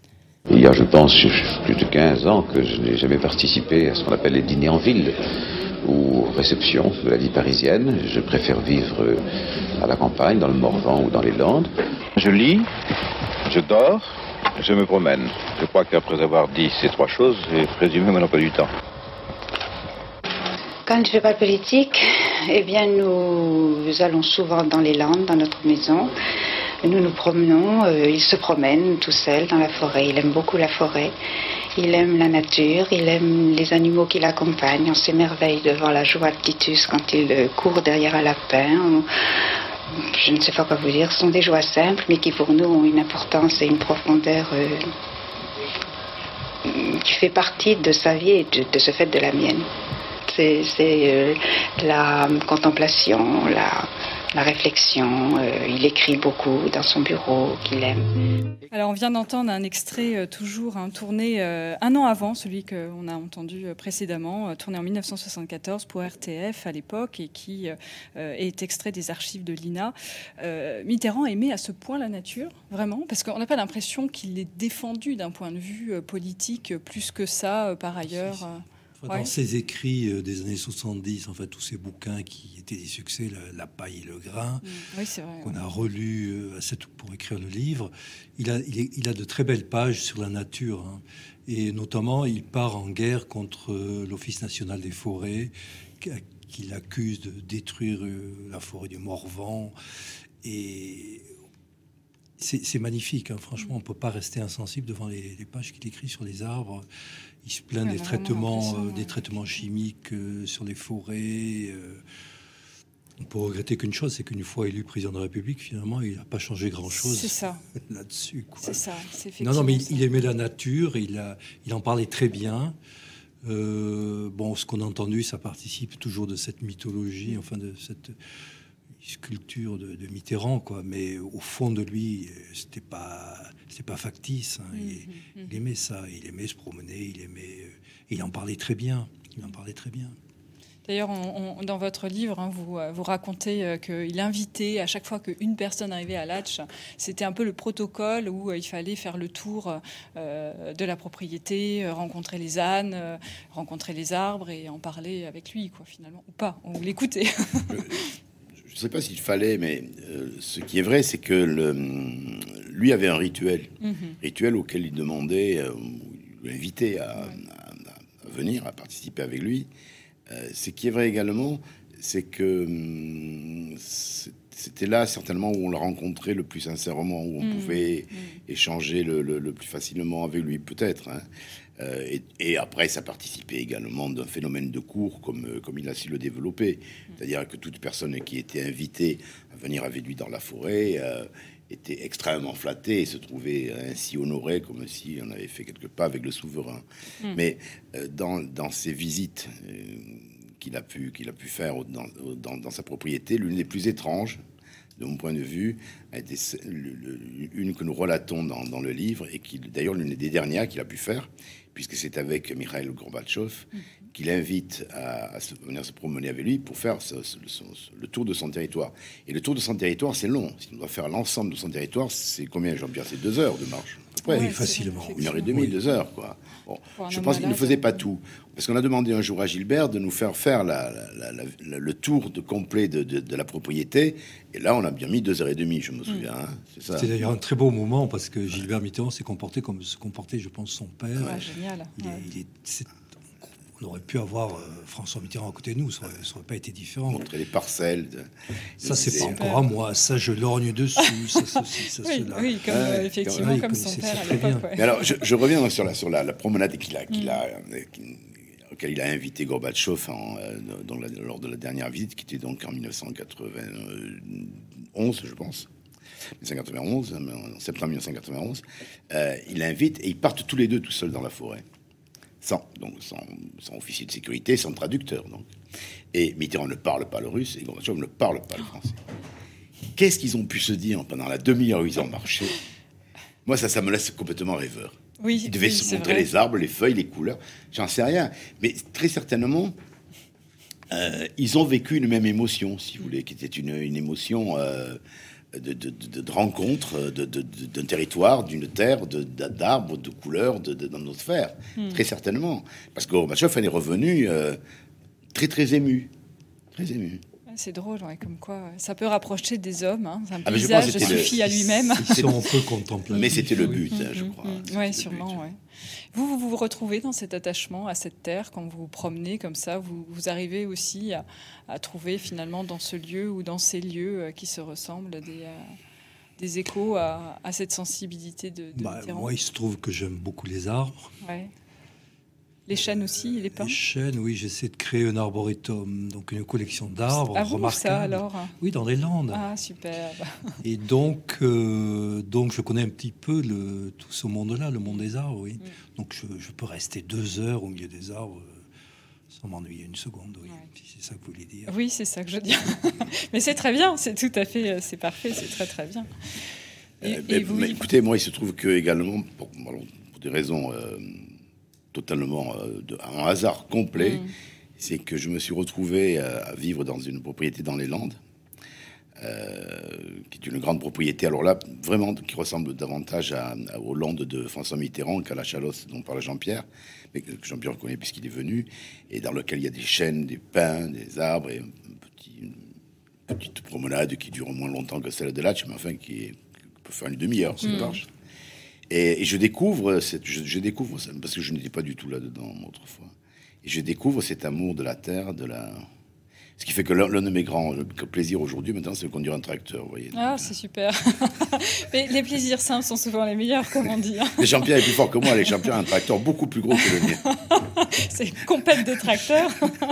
Il y a, je pense, plus de quinze ans que je n'ai jamais participé à ce qu'on appelle les dîners en ville ou réception de la vie parisienne. Je préfère vivre à la campagne, dans le Morvan ou dans les Landes. Je lis, je dors, je me promène. Je crois qu'après avoir dit ces trois choses, j'ai présumé mon emploi du temps. Quand je ne fais pas de politique, eh bien, nous allons souvent dans les Landes, dans notre maison. Nous nous promenons, euh, il se promène tout seul dans la forêt. Il aime beaucoup la forêt. Il aime la nature, il aime les animaux qui l'accompagnent. On s'émerveille devant la joie de Titus quand il euh, court derrière un lapin. Je ne sais pas quoi vous dire. Ce sont des joies simples, mais qui pour nous ont une importance et une profondeur euh, qui fait partie de sa vie et de, de ce fait de la mienne. C'est, c'est euh, la contemplation, la, la réflexion. Euh, il écrit beaucoup dans son bureau, qu'il aime. Alors, on vient d'entendre un extrait euh, toujours hein, tourné euh, un an avant celui qu'on a entendu euh, précédemment, euh, tourné en dix-neuf cent soixante-quatorze pour R T F à l'époque et qui euh, est extrait des archives de l'I N A. Euh, Mitterrand aimait à ce point la nature, vraiment, parce qu'on n'a pas l'impression qu'il est défendu d'un point de vue euh, politique euh, plus que ça, euh, par ailleurs. Euh... Dans ouais. ses écrits des années soixante-dix, en fait, tous ces bouquins qui étaient des succès, La, la paille et le grain, mmh. oui, c'est vrai, qu'on ouais. a relus pour écrire le livre, il a, il, est, il a de très belles pages sur la nature. Hein. Et notamment, il part en guerre contre l'Office national des forêts, qu'il accuse de détruire la forêt du Morvan. Et c'est, c'est magnifique, hein. Franchement, on ne peut pas rester insensible devant les, les pages qu'il écrit sur les arbres. Il se plaint ouais, des, traitements, euh, des traitements chimiques euh, sur les forêts. Euh, on peut regretter qu'une chose, c'est qu'une fois élu président de la République, finalement, il n'a pas changé grand-chose c'est ça. là-dessus. Quoi. C'est ça, c'est effectivement Non, non, mais il, il aimait la nature, il, a, il en parlait très bien. Euh, bon, ce qu'on a entendu, ça participe toujours de cette mythologie, enfin de cette sculpture de, de Mitterrand, quoi. Mais au fond de lui, c'était pas, c'était pas factice. Hein. Il, mmh, il aimait ça, il aimait se promener, il aimait, il en parlait très bien. Il en parlait très bien. D'ailleurs, on, on, dans votre livre, hein, vous, vous racontez euh, qu'il invitait à chaque fois qu'une personne arrivait à Latch, c'était un peu le protocole où euh, il fallait faire le tour euh, de la propriété, euh, rencontrer les ânes, euh, rencontrer les arbres et en parler avec lui, quoi, finalement, ou pas, ou l'écouter. Je ne sais pas s'il fallait, mais euh, ce qui est vrai, c'est que le, lui avait un rituel, mm-hmm. rituel auquel il demandait, euh, il l'invitait à, à, à venir, à participer avec lui. Euh, ce qui est vrai également, c'est que hum, c'était là certainement où on le rencontrait le plus sincèrement, où on mmh, pouvait mmh. échanger le, le, le plus facilement avec lui, peut-être. Hein. Euh, et, et après, ça participait également d'un phénomène de cour, comme, comme il a su le développer. C'est-à-dire que toute personne qui était invitée à venir avec lui dans la forêt euh, était extrêmement flattée et se trouvait ainsi honorée, comme si on avait fait quelques pas avec le souverain. Mmh. Mais euh, dans, dans ces visites euh, qu'il a pu, qu'il a pu faire dans, dans, dans sa propriété, l'une des plus étranges, de mon point de vue, a été une que nous relatons dans, dans le livre, et qui, d'ailleurs, l'une des dernières qu'il a pu faire, puisque c'est avec Mikhail Gorbatchev mmh. qu'il invite à, à se, venir se promener avec lui pour faire ce, ce, ce, le tour de son territoire. Et le tour de son territoire, c'est long. Si on doit faire l'ensemble de son territoire, c'est combien, Jean-Pierre? C'est deux heures de marche. Ouais, oui, facilement. Une heure et demie, oui. deux heures, quoi. Bon, je pense qu'il ne faisait pas tout. Parce qu'on a demandé un jour à Gilbert de nous faire faire la, la, la, la, le tour de complet de, de, de la propriété. Et là, on a bien mis deux heures et demie, je me souviens. Mmh. Hein, c'est ça. C'était d'ailleurs un très beau moment parce que Gilbert Mitterrand s'est comporté comme se comportait, je pense, son père. Ouais, génial. Il est, ouais. il est, c'est, on aurait pu avoir euh, François Mitterrand à côté de nous, ça n'aurait pas été différent. Montrer les parcelles. De... Ça, c'est, c'est pas encore à moi. Ça, je lorgne dessus. Ça, ceci, ça, oui, cela. oui, comme, euh, effectivement, oui, comme son père à l'époque. Ouais. Mais alors, je, je reviens sur la, sur la, la promenade qu'il a, qu'il a, qu'il, auquel il a invité Gorbatchev en, euh, dans la, lors de la dernière visite, qui était donc en dix-neuf cent quatre-vingt-onze, je pense. dix-neuf cent quatre-vingt-onze, en septembre dix-neuf cent quatre-vingt-onze. Euh, il l'invite et ils partent tous les deux tout seuls dans la forêt. Sans, donc, sans, sans officier de sécurité, sans traducteur. Donc. Et Mitterrand ne parle pas le russe et Gorbatchev ne parle pas le français. Qu'est-ce qu'ils ont pu se dire pendant la demi-heure où ils ont marché? Moi, ça, ça me laisse complètement rêveur. Oui, ils devaient oui, se montrer vrai. les arbres, les feuilles, les couleurs. J'en sais rien. Mais très certainement, euh, ils ont vécu une même émotion, si vous voulez, qui était une, une émotion... Euh, De, de, de, de rencontres de, de, de, d'un territoire, d'une terre, de, d'arbres, de couleurs, de, de, d'atmosphère. Mm. Très certainement. Parce que Gorbatchev est revenu euh, très, très ému. Très ému. Ouais, C'est drôle, ouais, comme quoi ça peut rapprocher des hommes. Hein. Un ah, paysage suffit le... à lui-même. Ils sont un peu contemplatifs. Mais c'était le but, oui. hein, je crois. Mmh, oui, sûrement. Ouais. Vous, vous vous retrouvez dans cet attachement à cette terre quand vous vous promenez comme ça. Vous, vous arrivez aussi à, à trouver finalement dans ce lieu ou dans ces lieux qui se ressemblent des, euh, des échos à, à cette sensibilité de, de bah, Mitterrand. Moi, il se trouve que j'aime beaucoup les arbres. Ouais. Les chênes aussi, les pins. Les chênes, oui, j'essaie de créer un arboretum, donc une collection d'arbres ah, vous, remarquables. Ça, alors oui, dans les Landes. Ah, superbe. Et donc, euh, donc, je connais un petit peu le, tout ce monde-là, le monde des arbres, oui. Mm. Donc, je, je peux rester deux heures au milieu des arbres sans m'ennuyer une seconde, oui. Ouais. Si c'est ça que vous voulez dire. Oui, c'est ça que je dis. Mais c'est très bien, c'est tout à fait, c'est parfait, c'est très très bien. Et, euh, et mais, vous, mais, écoutez, moi, il se trouve que également, pour, pour des raisons... Euh, totalement euh, de, un hasard complet, mmh. c'est que je me suis retrouvé euh, à vivre dans une propriété dans les Landes, euh, qui est une grande propriété, alors là, vraiment, qui ressemble davantage à, à, aux Landes de François Mitterrand qu'à la Chalosse dont parle Jean-Pierre, mais que Jean-Pierre connaît puisqu'il est venu, et dans lequel il y a des chênes, des pins, des arbres, et un petit, une petite promenade qui dure moins longtemps que celle de Latch, mais enfin qui, est, qui peut faire une demi-heure, si mmh. marche. Et, et je découvre, cette, je, je découvre ça, parce que je n'étais pas du tout là-dedans autrefois. Et je découvre cet amour de la terre, de la. Ce qui fait que l'un, l'un de mes grands plaisirs aujourd'hui, maintenant, c'est de conduire un tracteur. Vous voyez. Ah, c'est super. Mais les plaisirs simples sont souvent les meilleurs, comme on dit. Hein. Les Jean-Pierre est plus fort que moi. Les Jean-Pierre a un tracteur beaucoup plus gros que le mien. C'est une compète de tracteurs.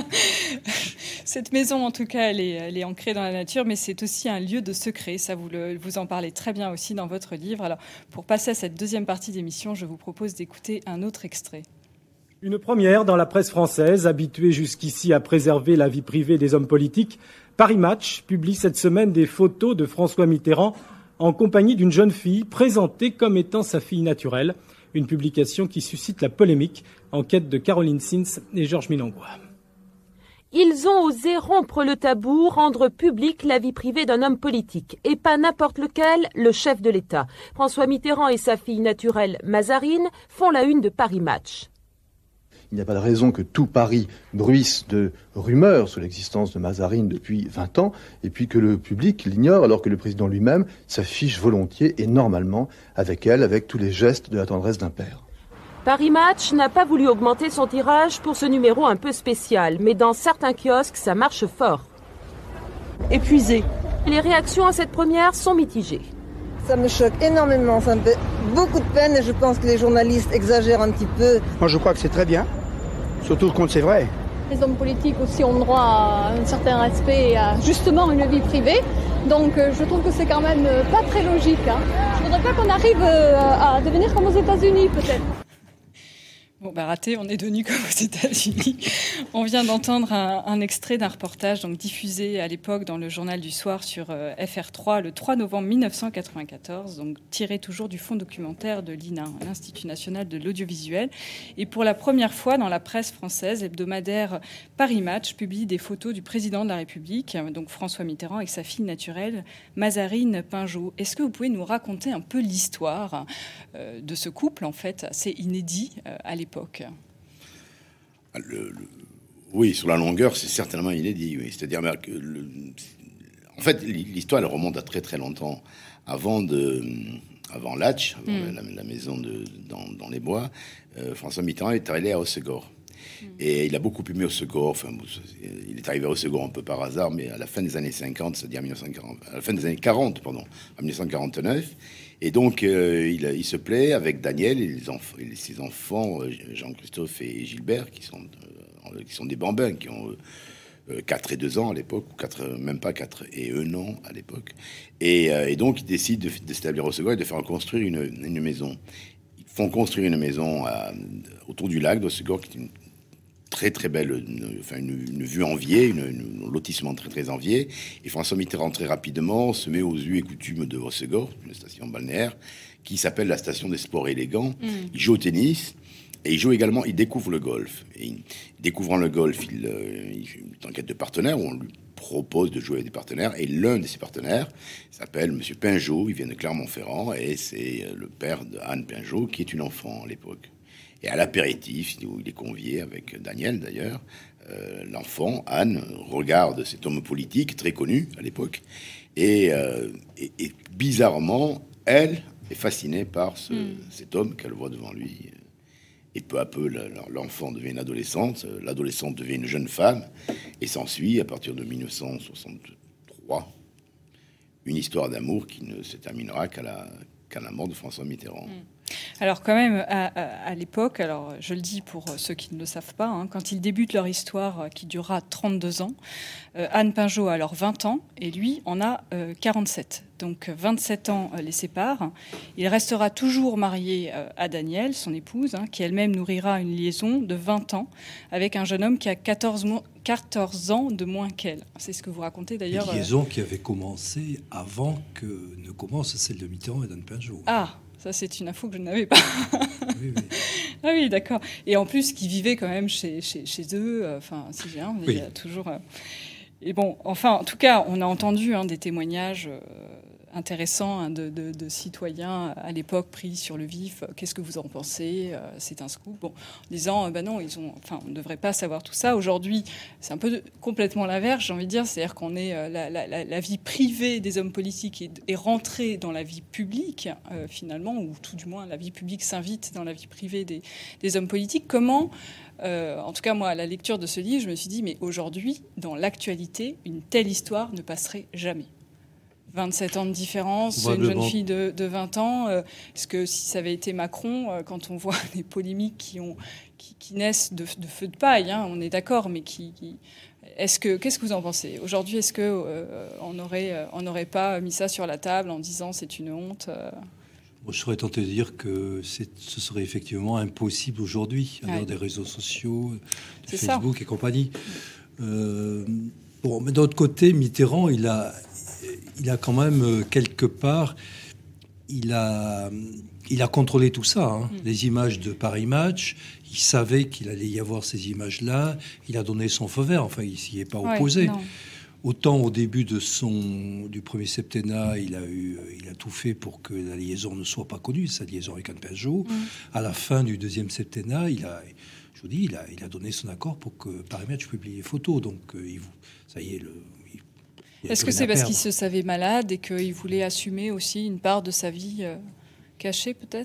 Cette maison, en tout cas, elle est, elle est ancrée dans la nature, mais c'est aussi un lieu de secret. Ça, vous, le, vous en parlez très bien aussi dans votre livre. Alors, pour passer à cette deuxième partie d'émission, je vous propose d'écouter un autre extrait. Une première dans la presse française, habituée jusqu'ici à préserver la vie privée des hommes politiques. Paris Match publie cette semaine des photos de François Mitterrand en compagnie d'une jeune fille présentée comme étant sa fille naturelle. Une publication qui suscite la polémique. Enquête de Caroline Sins et Georges Milangouin. Ils ont osé rompre le tabou, rendre publique la vie privée d'un homme politique. Et pas n'importe lequel, le chef de l'État. François Mitterrand et sa fille naturelle, Mazarine, font la une de Paris Match. Il n'y a pas de raison que tout Paris bruisse de rumeurs sur l'existence de Mazarine depuis vingt ans, et puis que le public l'ignore, alors que le président lui-même s'affiche volontiers et normalement avec elle, avec tous les gestes de la tendresse d'un père. Paris Match n'a pas voulu augmenter son tirage pour ce numéro un peu spécial, mais dans certains kiosques, ça marche fort. Épuisé. Les réactions à cette première sont mitigées. Ça me choque énormément, ça me fait beaucoup de peine et je pense que les journalistes exagèrent un petit peu. Moi je crois que c'est très bien, surtout quand c'est vrai. Les hommes politiques aussi ont droit à un certain respect et à justement une vie privée, donc je trouve que c'est quand même pas très logique. Hein. Je voudrais pas qu'on arrive à devenir comme aux États-Unis peut-être. Bon, bah raté, on est devenu comme aux États-Unis. On vient d'entendre un, un extrait d'un reportage donc diffusé à l'époque dans le Journal du Soir sur euh, F R trois le trois novembre mille neuf cent quatre-vingt-quatorze, donc tiré toujours du fonds documentaire de l'I N A, l'Institut national de l'audiovisuel. Et pour la première fois dans la presse française, l'hebdomadaire Paris Match publie des photos du président de la République, donc François Mitterrand, avec sa fille naturelle, Mazarine Pinjot. Est-ce que vous pouvez nous raconter un peu l'histoire euh, de ce couple, en fait, assez inédit euh, à l'époque? Le, le, oui, sur la longueur, c'est certainement inédit. Oui. C'est-à-dire que, le, en fait, l'histoire elle remonte à très très longtemps, avant de, avant Latch, avant mm. la, la maison de, dans, dans les bois. Euh, François Mitterrand est allé à Hossegor. Mm. Et il a beaucoup aimé Hossegor. Enfin, il est arrivé à Hossegor un peu par hasard, mais à la fin des années cinquante, c'est-à-dire mille neuf cent quarante, à la fin des années quarante, pardon, en mille neuf cent quarante-neuf. Et donc, euh, il, il se plaît avec Daniel et, les enfants, et ses enfants, Jean-Christophe et Gilbert, qui sont, euh, qui sont des bambins, qui ont euh, quatre et deux ans à l'époque, ou quatre, même pas quatre et un an à l'époque. Et, euh, et donc, ils décident de, de s'établir au second et de faire construire une, une maison. Ils font construire une maison à, autour du lac d'Hossegor, qui est une très très belle, une, enfin une, une vue enviée, une, une, un lotissement très très envié. Et François Mitterrand très rapidement se met aux us et coutumes de Hossegor, une station balnéaire qui s'appelle la station des sports élégants. Mm. Il joue au tennis et il joue également, il découvre le golf. Et il, découvrant le golf, il, euh, il fait une enquête de partenaires où on lui propose de jouer avec des partenaires. Et l'un de ses partenaires s'appelle Monsieur Pinjot, il vient de Clermont-Ferrand et c'est le père de Anne Pinjot qui est une enfant à l'époque. Et à l'apéritif, où il est convié avec Daniel d'ailleurs, euh, l'enfant, Anne, regarde cet homme politique très connu à l'époque, et, euh, et, et bizarrement, elle est fascinée par ce, mm. cet homme qu'elle voit devant lui. Et peu à peu, l'enfant devient une adolescente, l'adolescente devient une jeune femme, et s'ensuit, à partir de mille neuf cent soixante-trois, une histoire d'amour qui ne se terminera qu'à la, qu'à la mort de François Mitterrand. Mm. Alors quand même, à, à, à l'époque, alors je le dis pour ceux qui ne le savent pas, hein, quand ils débutent leur histoire qui durera trente-deux ans, euh, Anne Pinjot a alors vingt ans et lui en a euh, quarante-sept. Donc vingt-sept ans euh, les séparent. Il restera toujours marié euh, à Danielle, son épouse, hein, qui elle-même nourrira une liaison de vingt ans avec un jeune homme qui a quatorze, mo- quatorze ans de moins qu'elle. C'est ce que vous racontez d'ailleurs. Une liaison euh... qui avait commencé avant que ne commence celle de Mitterrand et d'Anne Pinjot. Ah, ça, c'est une info que je n'avais pas. Oui, oui. Ah oui, d'accord. Et en plus, qui vivaient quand même chez, chez, chez eux. Enfin, c'est bien. Oui. Il y a toujours... Euh... Et bon, enfin, en tout cas, on a entendu hein, des témoignages euh, intéressants hein, de, de, de citoyens à l'époque pris sur le vif. Qu'est-ce que vous en pensez ? euh, C'est un scoop. Bon, en disant, euh, ben non, ils ont, enfin, on ne devrait pas savoir tout ça. Aujourd'hui, c'est un peu de, complètement l'inverse, j'ai envie de dire. C'est-à-dire qu'on est euh, la, la, la, la vie privée des hommes politiques est, est rentrée dans la vie publique, euh, finalement, ou tout du moins la vie publique s'invite dans la vie privée des, des hommes politiques. Comment Euh, en tout cas, moi, à la lecture de ce livre, je me suis dit, mais aujourd'hui, dans l'actualité, une telle histoire ne passerait jamais. vingt-sept ans de différence, une jeune fille de, de vingt ans. Euh, est-ce que si ça avait été Macron, euh, quand on voit les polémiques qui, ont, qui, qui naissent de, de feu de paille, hein, on est d'accord, mais qui... qui est-ce que, qu'est-ce que vous en pensez ? Aujourd'hui, est-ce qu'on euh, n'aurait euh, on n'aurait pas mis ça sur la table en disant c'est une honte euh... Je serais tenté de dire que c'est, ce serait effectivement impossible aujourd'hui, à l'heure des réseaux sociaux, de Facebook ça. Et compagnie. Euh, bon, mais d'un autre côté, Mitterrand, il a, il a quand même quelque part, il a, il a contrôlé tout ça. Hein. Mm. Les images de Paris Match, il savait qu'il allait y avoir ces images-là. Il a donné son feu vert. Enfin, il s'y est pas opposé. Ouais, autant au début de son, du premier septennat, il a, eu, il a tout fait pour que la liaison ne soit pas connue, sa liaison avec Anne Pinjot. Mmh. À la fin du deuxième septennat, il a, je vous dis, il a, il a donné son accord pour que Paris Match publie les photos. Donc, euh, il, ça y est, le... Il, Est-ce que c'est parce qu'il se savait malade et qu'il voulait assumer aussi une part de sa vie euh, cachée, peut-être ?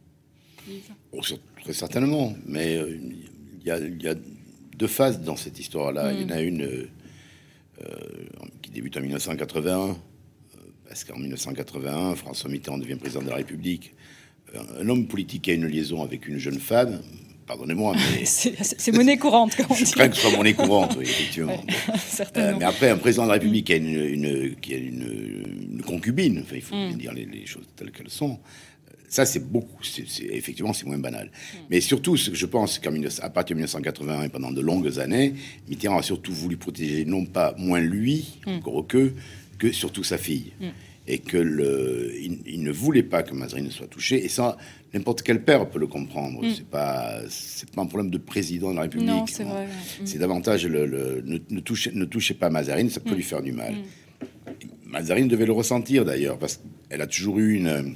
Oh, très certainement. Mais il euh, y, y a deux phases dans cette histoire-là. Il mmh. y en a une... Euh, Euh, qui débute en dix-neuf cent quatre-vingt-un, euh, parce qu'en dix-neuf cent quatre-vingt-un, François Mitterrand devient président de la République. Euh, un homme politique qui a une liaison avec une jeune femme, pardonnez-moi, mais... c'est, c'est monnaie courante, comme on dit. Je crains que ce soit monnaie courante, oui, effectivement. Ouais, euh, mais après, un président de la République qui a une, une, qui a une, une concubine, enfin, il faut mm. dire les, les choses telles qu'elles sont, ça, c'est beaucoup. C'est, c'est, effectivement, c'est moins banal. Mm. Mais surtout, ce que je pense qu'à partir de dix-neuf cent quatre-vingt-un et pendant de longues années, Mitterrand a surtout voulu protéger non pas moins lui, mm. encore que, que surtout sa fille. Mm. Et que le, il, il ne voulait pas que Mazarine soit touchée. Et ça, n'importe quel père peut le comprendre. Mm. C'est pas, c'est pas un problème de président de la République. Non, c'est vrai. Mm. C'est davantage le, le ne, ne, touchez, ne touchez pas Mazarine, ça peut mm. lui faire du mal. Mm. Mazarine devait le ressentir d'ailleurs, parce qu'elle a toujours eu une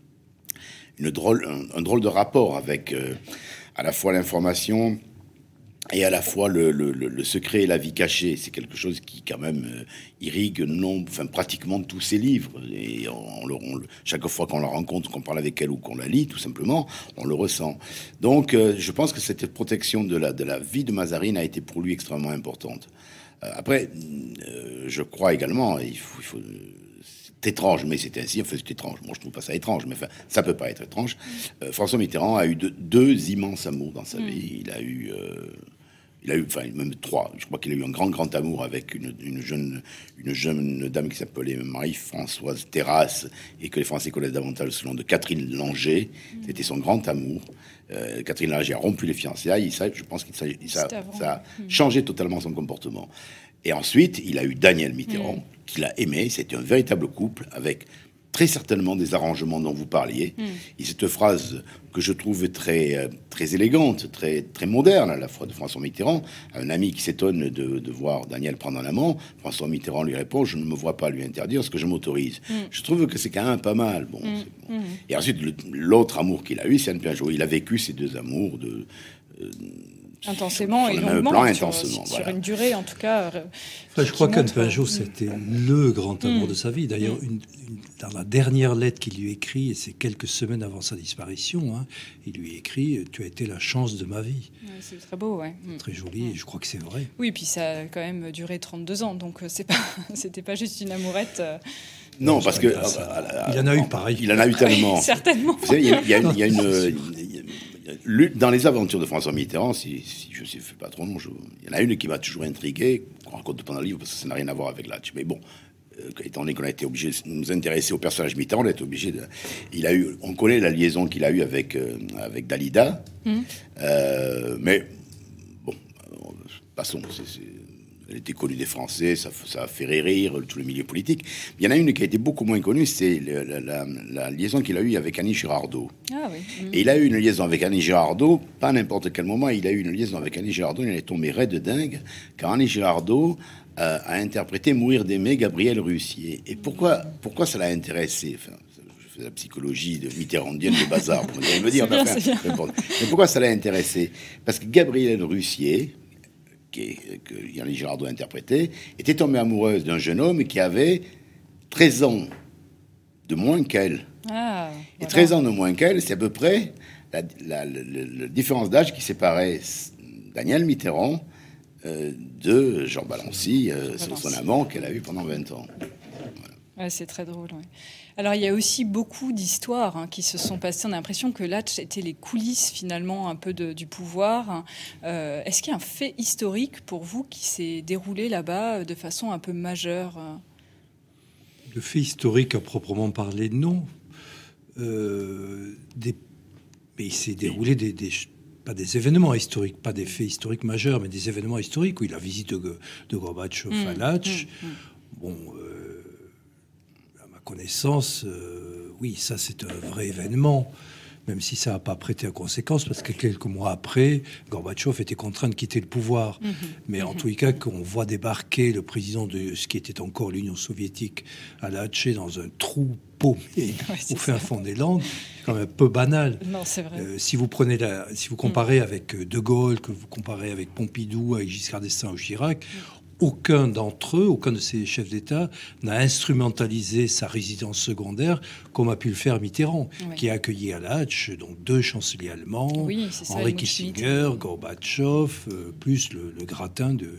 Une drôle, un, un drôle de rapport avec euh, à la fois l'information et à la fois le, le, le secret et la vie cachée. C'est quelque chose qui, quand même, euh, irrigue non, enfin, pratiquement tous ses livres. Et on, on, on, chaque fois qu'on la rencontre, qu'on parle avec elle ou qu'on la lit, tout simplement, on le ressent. Donc, euh, je pense que cette protection de la, de la vie de Mazarine a été pour lui extrêmement importante. Euh, après, euh, je crois également, il faut... Il faut c'est étrange, mais c'est ainsi. Enfin, c'est étrange. Moi, je trouve pas ça étrange, mais enfin, ça peut pas être étrange. Euh, François Mitterrand a eu de, deux immenses amours dans sa mmh. vie. Il a eu, euh, il a eu, enfin, même trois. Je crois qu'il a eu un grand, grand amour avec une, une jeune, une jeune dame qui s'appelait Marie-Françoise Terrasse et que les Français connaissent davantage sous le nom de Catherine Langer. Mmh. C'était son grand amour. Euh, Catherine Langer a rompu les fiançailles. Ça, je pense qu'il ça, ça, ça a mmh. changé totalement son comportement. Et ensuite, il a eu Daniel Mitterrand, mmh. qu'il a aimé. C'était un véritable couple avec très certainement des arrangements dont vous parliez. Mm. Et cette phrase que je trouve très, très élégante, très, très moderne, à la fois de François Mitterrand, un ami qui s'étonne de, de voir Daniel prendre un amant, François Mitterrand lui répond « Je ne me vois pas lui interdire ce que je m'autorise mm. ». Je trouve que c'est quand même pas mal. Bon, mm. bon. Mm. Et ensuite, le, l'autre amour qu'il a eu, c'est Anne Pinjot. Il a vécu ces deux amours de... Euh, intensément et longuement, plan, sur, intensément, sur voilà. une durée en tout cas. Euh, enfin, je crois qu'Anne Pinjot, c'était le grand amour mmh. de sa vie. D'ailleurs, mmh. une, une, dans la dernière lettre qu'il lui écrit, et c'est quelques semaines avant sa disparition, hein, il lui écrit « Tu as été la chance de ma vie ouais, ». C'est très beau, ouais. Mmh. Très joli, mmh. et je crois que c'est vrai. Oui, puis ça a quand même duré trente-deux ans, donc c'est pas, c'était pas juste une amourette. Euh... Non, parce que... Euh, il en a eu pareil. Il en a eu tellement. Oui, certainement. Vous savez, il y a, il y a une... Il y a une dans les aventures de François Mitterrand, si, si je ne fais pas trop long, je, il y en a une qui m'a toujours intrigué, qu'on raconte pendant le livre, parce que ça n'a rien à voir avec l'Atch. Mais bon, euh, étant donné qu'on a été obligé de nous intéresser au personnage Mitterrand, on a été obligé de... Il a eu, on connaît la liaison qu'il a eue avec, euh, avec Dalida, mmh. euh, mais bon, passons, c'est... c'est elle était connue des Français, ça, ça a fait rire tout le milieu politique. Il y en a une qui a été beaucoup moins connue, c'est la, la, la, la liaison qu'il a eue avec Annie Girardot. Ah oui. Mmh. Et il a eu une liaison avec Annie Girardot, pas à n'importe quel moment, il a eu une liaison avec Annie Girardot, il est tombé raide de dingue, car Annie Girardot euh, a interprété Mourir d'aimer Gabriel Russier. Et pourquoi, pourquoi ça l'a intéressé? Enfin, je fais la psychologie de mitterrandienne de bazar, vous allez me dire. Bien, enfin, mais pourquoi ça l'a intéressé? Parce que Gabriel Russier, que Yann Girardot a interprété, était tombée amoureuse d'un jeune homme qui avait treize ans de moins qu'elle. Ah, et voilà. treize ans de moins qu'elle, c'est à peu près la, la, la, la différence d'âge qui séparait Daniel Mitterrand euh, de Jean Balancy, euh, son, son amant qu'elle a eu pendant vingt ans. Voilà. Ouais, c'est très drôle, ouais. Alors, il y a aussi beaucoup d'histoires hein, qui se sont passées. On a l'impression que l'Atch était les coulisses, finalement, un peu de, du pouvoir. Euh, est-ce qu'il y a un fait historique, pour vous, qui s'est déroulé là-bas de façon un peu majeure? Le fait historique, à proprement parler, non. Euh, des... Mais il s'est déroulé des... des... pas des événements historiques, pas des faits historiques majeurs, mais des événements historiques. Oui, la visite de, de Gorbatchev mmh, à l'Atch. Mmh, mmh. Bon... Euh... connaissance, euh, oui, ça c'est un vrai événement, même si ça n'a pas prêté à conséquence, parce que quelques mois après, Gorbatchev était contraint de quitter le pouvoir. Mmh, Mais mmh. en tous les cas, qu'on voit débarquer le président de ce qui était encore l'Union soviétique à l'Atché dans un trou paumé ouais, au fin fond des Landes, c'est quand même un peu banal. Non, c'est vrai. Euh, si vous prenez la, si vous comparez mmh. avec De Gaulle, que vous comparez avec Pompidou, avec Giscard d'Estaing ou Chirac, mmh. aucun d'entre eux, aucun de ces chefs d'État n'a instrumentalisé sa résidence secondaire comme a pu le faire Mitterrand, oui. qui a accueilli à l'Atch donc deux chanceliers allemands, oui, ça, Henri Kissinger, Gorbatchev, euh, plus le, le gratin de,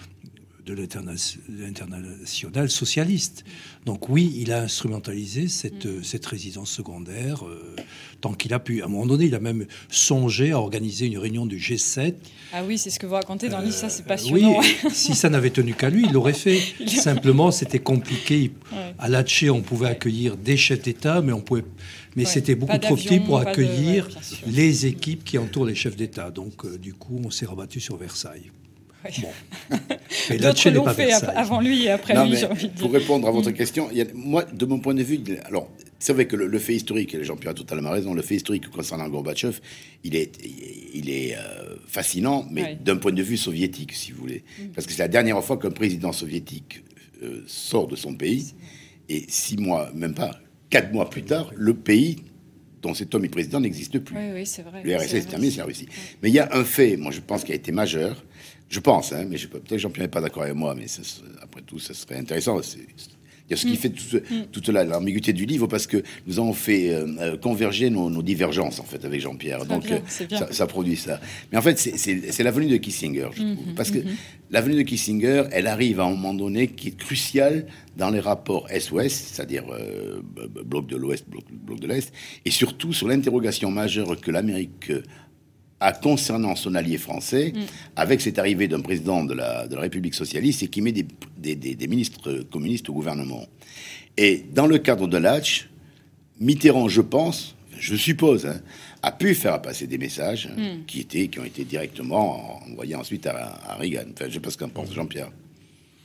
de l'international socialiste. Donc oui, il a instrumentalisé cette, mm. cette résidence secondaire euh, tant qu'il a pu. À un moment donné, il a même songé à organiser une réunion du G sept. Ah oui, c'est ce que vous racontez dans le livre, ça c'est passionnant. Oui, si ça n'avait tenu qu'à lui, il l'aurait fait. Simplement, c'était compliqué. Ouais. À l'Atché, on pouvait accueillir des chefs d'État, mais on pouvait... Mais ouais, c'était beaucoup trop petit pour accueillir de... ouais, les équipes qui entourent les chefs d'État. Donc, euh, du coup, on s'est rabattu sur Versailles. Oui. Bon. Mais d'autres l'ont fait Versailles. Avant lui et après non, lui, j'ai envie de dire. Pour répondre à votre mmh. question, il y a, moi, de mon point de vue, alors, c'est vrai que le, le fait historique, et Jean-Pierre a totalement raison, le fait historique concernant Gorbatchev, il est, il est euh, fascinant, mais oui. d'un point de vue soviétique, si vous voulez. Mmh. Parce que c'est la dernière fois qu'un président soviétique euh, sort de son pays, et six mois, même pas, quatre mois plus tard, le pays dont cet homme est président n'existe plus. Oui, oui, c'est vrai. Le R S S est terminé, c'est la Russie. Oui. Mais il y a un fait, moi je pense, qui a été majeur. Je pense, hein, mais je peux, peut-être que Jean-Pierre n'est pas d'accord avec moi, mais ça, après tout, ça serait intéressant. C'est, il y a ce qui mm. fait tout, mm. toute la, l'ambiguïté du livre, parce que nous avons fait euh, converger nos, nos divergences, en fait, avec Jean-Pierre. Très Donc, bien, euh, bien. Ça, ça produit ça. Mais en fait, c'est, c'est, c'est la venue de Kissinger, je mm-hmm, trouve. Parce que mm-hmm. la venue de Kissinger, elle arrive à un moment donné qui est cruciale dans les rapports Est-Ouest, c'est-à-dire euh, bloc de l'Ouest, bloc, bloc de l'Est, et surtout sur l'interrogation majeure que l'Amérique a concernant son allié français, mm. avec cette arrivée d'un président de la, de la République socialiste et qui met des, des, des, des ministres communistes au gouvernement. Et dans le cadre de l'Atch, Mitterrand, je pense, je suppose, hein, a pu faire passer des messages mm. hein, qui, étaient, qui ont été directement envoyés ensuite à, à Reagan. Enfin, je ne sais pas ce qu'en pense Jean-Pierre.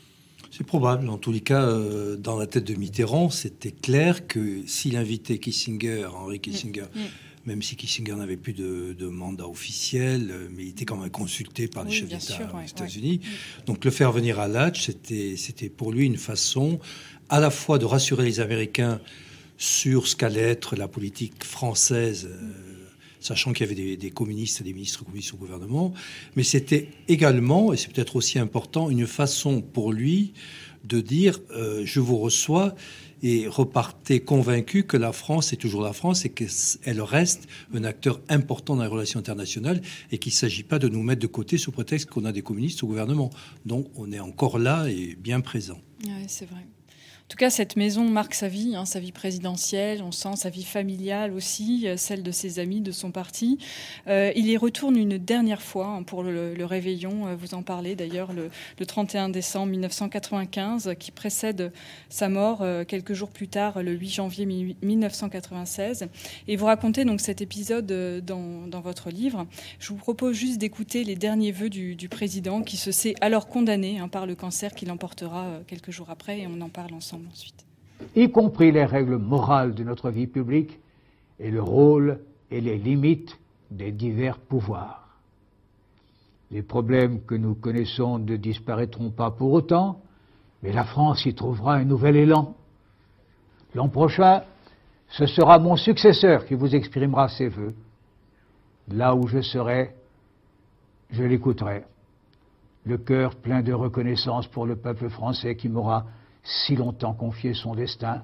C'est probable. En tous les cas, euh, dans la tête de Mitterrand, c'était clair que s'il invitait Kissinger, Henry Kissinger, mmh. même si Kissinger n'avait plus de, de mandat officiel, mais il était quand même consulté par les oui, chefs d'État sûr, aux ouais, États-Unis. Ouais. Donc le faire venir à Latch, c'était, c'était pour lui une façon à la fois de rassurer les Américains sur ce qu'allait être la politique française, mmh. euh, sachant qu'il y avait des, des communistes, des ministres communistes au gouvernement, mais c'était également, et c'est peut-être aussi important, une façon pour lui de dire euh, « je vous reçois » et repartez convaincu que la France est toujours la France et qu'elle reste un acteur important dans les relations internationales et qu'il ne s'agit pas de nous mettre de côté sous prétexte qu'on a des communistes au gouvernement. Donc on est encore là et bien présent. Oui, c'est vrai. En tout cas, cette maison marque sa vie, hein, sa vie présidentielle, on sent sa vie familiale aussi, celle de ses amis, de son parti. Euh, il y retourne une dernière fois hein, pour le, le réveillon, vous en parlez d'ailleurs, le, le trente et un décembre mille neuf cent quatre-vingt-quinze, qui précède sa mort euh, quelques jours plus tard, le huit janvier mille neuf cent quatre-vingt-seize. Et vous racontez donc cet épisode dans, dans votre livre. Je vous propose juste d'écouter les derniers vœux du, du président qui se sait alors condamné hein, par le cancer qui l'emportera euh, quelques jours après, et on en parle ensemble. Ensuite. Y compris les règles morales de notre vie publique et le rôle et les limites des divers pouvoirs. Les problèmes que nous connaissons ne disparaîtront pas pour autant, mais la France y trouvera un nouvel élan. L'an prochain, ce sera mon successeur qui vous exprimera ses vœux. Là où je serai, je l'écouterai, le cœur plein de reconnaissance pour le peuple français qui m'aura si longtemps confié son destin,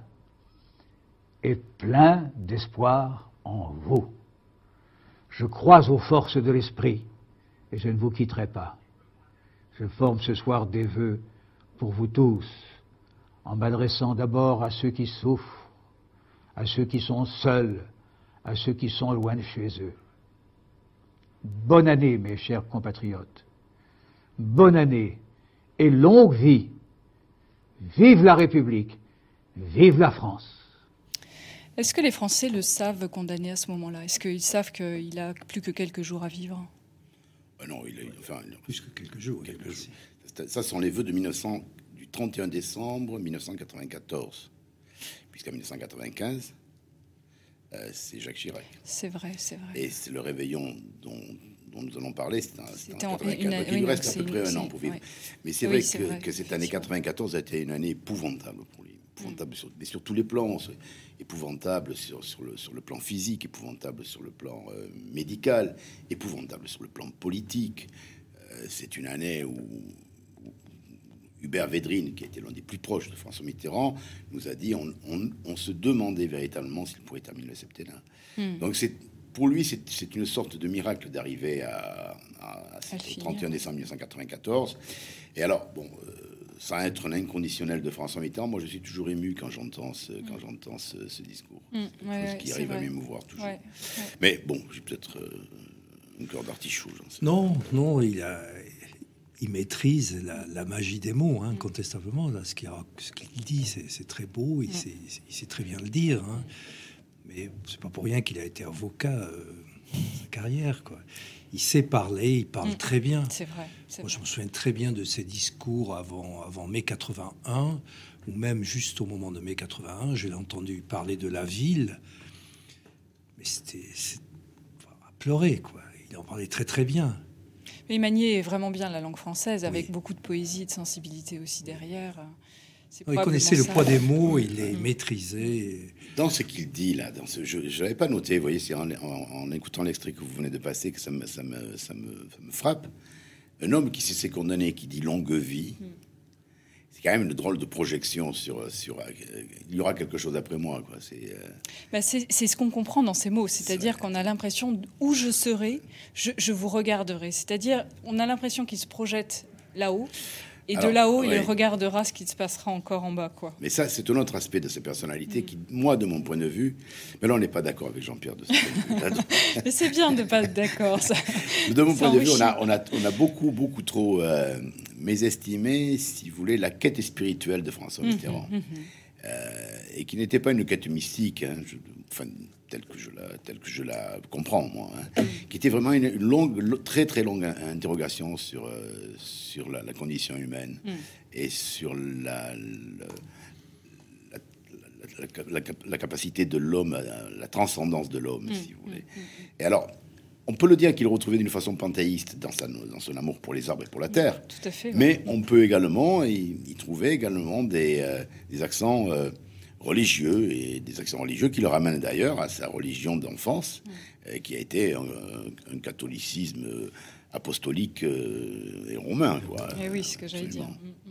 et plein d'espoir en vous. Je crois aux forces de l'esprit, et je ne vous quitterai pas. Je forme ce soir des vœux pour vous tous, en m'adressant d'abord à ceux qui souffrent, à ceux qui sont seuls, à ceux qui sont loin de chez eux. Bonne année, mes chers compatriotes. Bonne année et longue vie. Vive la République, vive la France. Est-ce que les Français le savent condamné à ce moment-là? Est-ce qu'ils savent qu'il a plus que quelques jours à vivre? euh, Non, il a enfin, plus que quelques jours. Quelques jours. Ça, ce sont les vœux de mille neuf cents, du trente et un décembre mille neuf cent quatre-vingt-quatorze, puisqu'en mille neuf cent quatre-vingt-quinze, euh, c'est Jacques Chirac. C'est vrai, c'est vrai. Et c'est le réveillon dont, dont nous allons parler, c'est en, c'est en quatre-vingt-quatorze. Une, donc il oui, lui reste c'est, à peu près c'est, un an pour vivre. Ouais. Mais c'est oui, vrai c'est que, vrai, que cette année quatre-vingt-quatorze a été une année épouvantable pour lui. Épouvantable mm. sur, mais sur tous les plans. Épouvantable sur, sur, le, sur le plan physique, épouvantable sur le plan euh, médical, épouvantable sur le plan politique. Euh, c'est une année où, où Hubert Védrine, qui était l'un des plus proches de François Mitterrand, nous a dit on, on, on se demandait véritablement s'il pourrait terminer le septennat. Mm. Donc c'est pour lui, c'est, c'est une sorte de miracle d'arriver à, à, à ce trente et un décembre mille neuf cent quatre-vingt-quatorze. Et alors, bon, euh, sans être un inconditionnel de François Mitterrand, moi je suis toujours ému quand j'entends ce, mm. quand j'entends ce, ce discours. Mm, ouais, ce qui arrive vrai. à m'émouvoir toujours. Ouais, ouais. Mais bon, j'ai peut-être euh, un cœur d'artichaut, j'en sais. Non, non, il a... Il maîtrise la, la magie des mots, hein, mm. contestablement. Là, ce, qu'il a, ce qu'il dit, c'est, c'est très beau, il, mm. sait, il sait très bien le dire. Hein. Mais c'est pas pour rien qu'il a été avocat euh, sa carrière, quoi. Il sait parler, il parle mmh. très bien. C'est vrai. C'est Moi, vrai. je me souviens très bien de ses discours avant, avant mai quatre-vingt-un, ou même juste au moment de mai quatre-vingt-un, je l'ai entendu parler de la ville. Mais c'était, c'était à pleurer, quoi. Il en parlait très très bien. Mais il maniait vraiment bien la langue française, avec oui. beaucoup de poésie et de sensibilité aussi derrière. Non, il connaissait le poids des mots, il les mmh. maîtrisait. Dans ce qu'il dit là, dans ce jeu, je l'avais pas noté. Vous voyez, c'est en, en, en écoutant l'extrait que vous venez de passer que ça me, ça me, ça me, ça me frappe. Un homme qui s'est condamné, qui dit longue vie, mmh. c'est quand même une drôle de projection sur, sur. Il y aura quelque chose après moi, quoi. C'est. Euh... Bah c'est, c'est ce qu'on comprend dans ces mots, c'est-à-dire c'est qu'on a l'impression où je serai, je, je vous regarderai. C'est-à-dire, on a l'impression qu'il se projette là-haut. Et Alors, de là-haut, oui. il regardera ce qui se passera encore en bas, quoi. Mais ça, c'est un autre aspect de sa personnalité mmh. qui, moi, de mon point de vue... Mais là, on n'est pas d'accord avec Jean-Pierre de ce point de vue. Mais c'est bien de ne pas être d'accord, ça. De mon ça point enrichit. de vue, on a, on, a, on a beaucoup, beaucoup trop euh, mésestimé, si vous voulez, la quête spirituelle de François mmh, Mitterrand. Mmh, mmh. Euh, et qui n'était pas une quête mystique, hein, je, enfin, telle que je la, telle que je la comprends, moi, hein, qui était vraiment une, une longue, très très longue interrogation sur, euh, sur la, la condition humaine mm. et sur la, la, la, la, la, la capacité de l'homme, la transcendance de l'homme, mm. si vous voulez. Mm. Et alors, on peut le dire qu'il retrouvait d'une façon panthéiste dans, sa, dans son amour pour les arbres et pour la terre. Tout à fait. Mais ouais. on peut également y, y trouver également des, euh, des accents euh, religieux et des accents religieux qui le ramènent d'ailleurs à sa religion d'enfance, mmh. euh, qui a été un, un catholicisme apostolique euh, et romain, quoi. Et oui, ce que j'allais dire.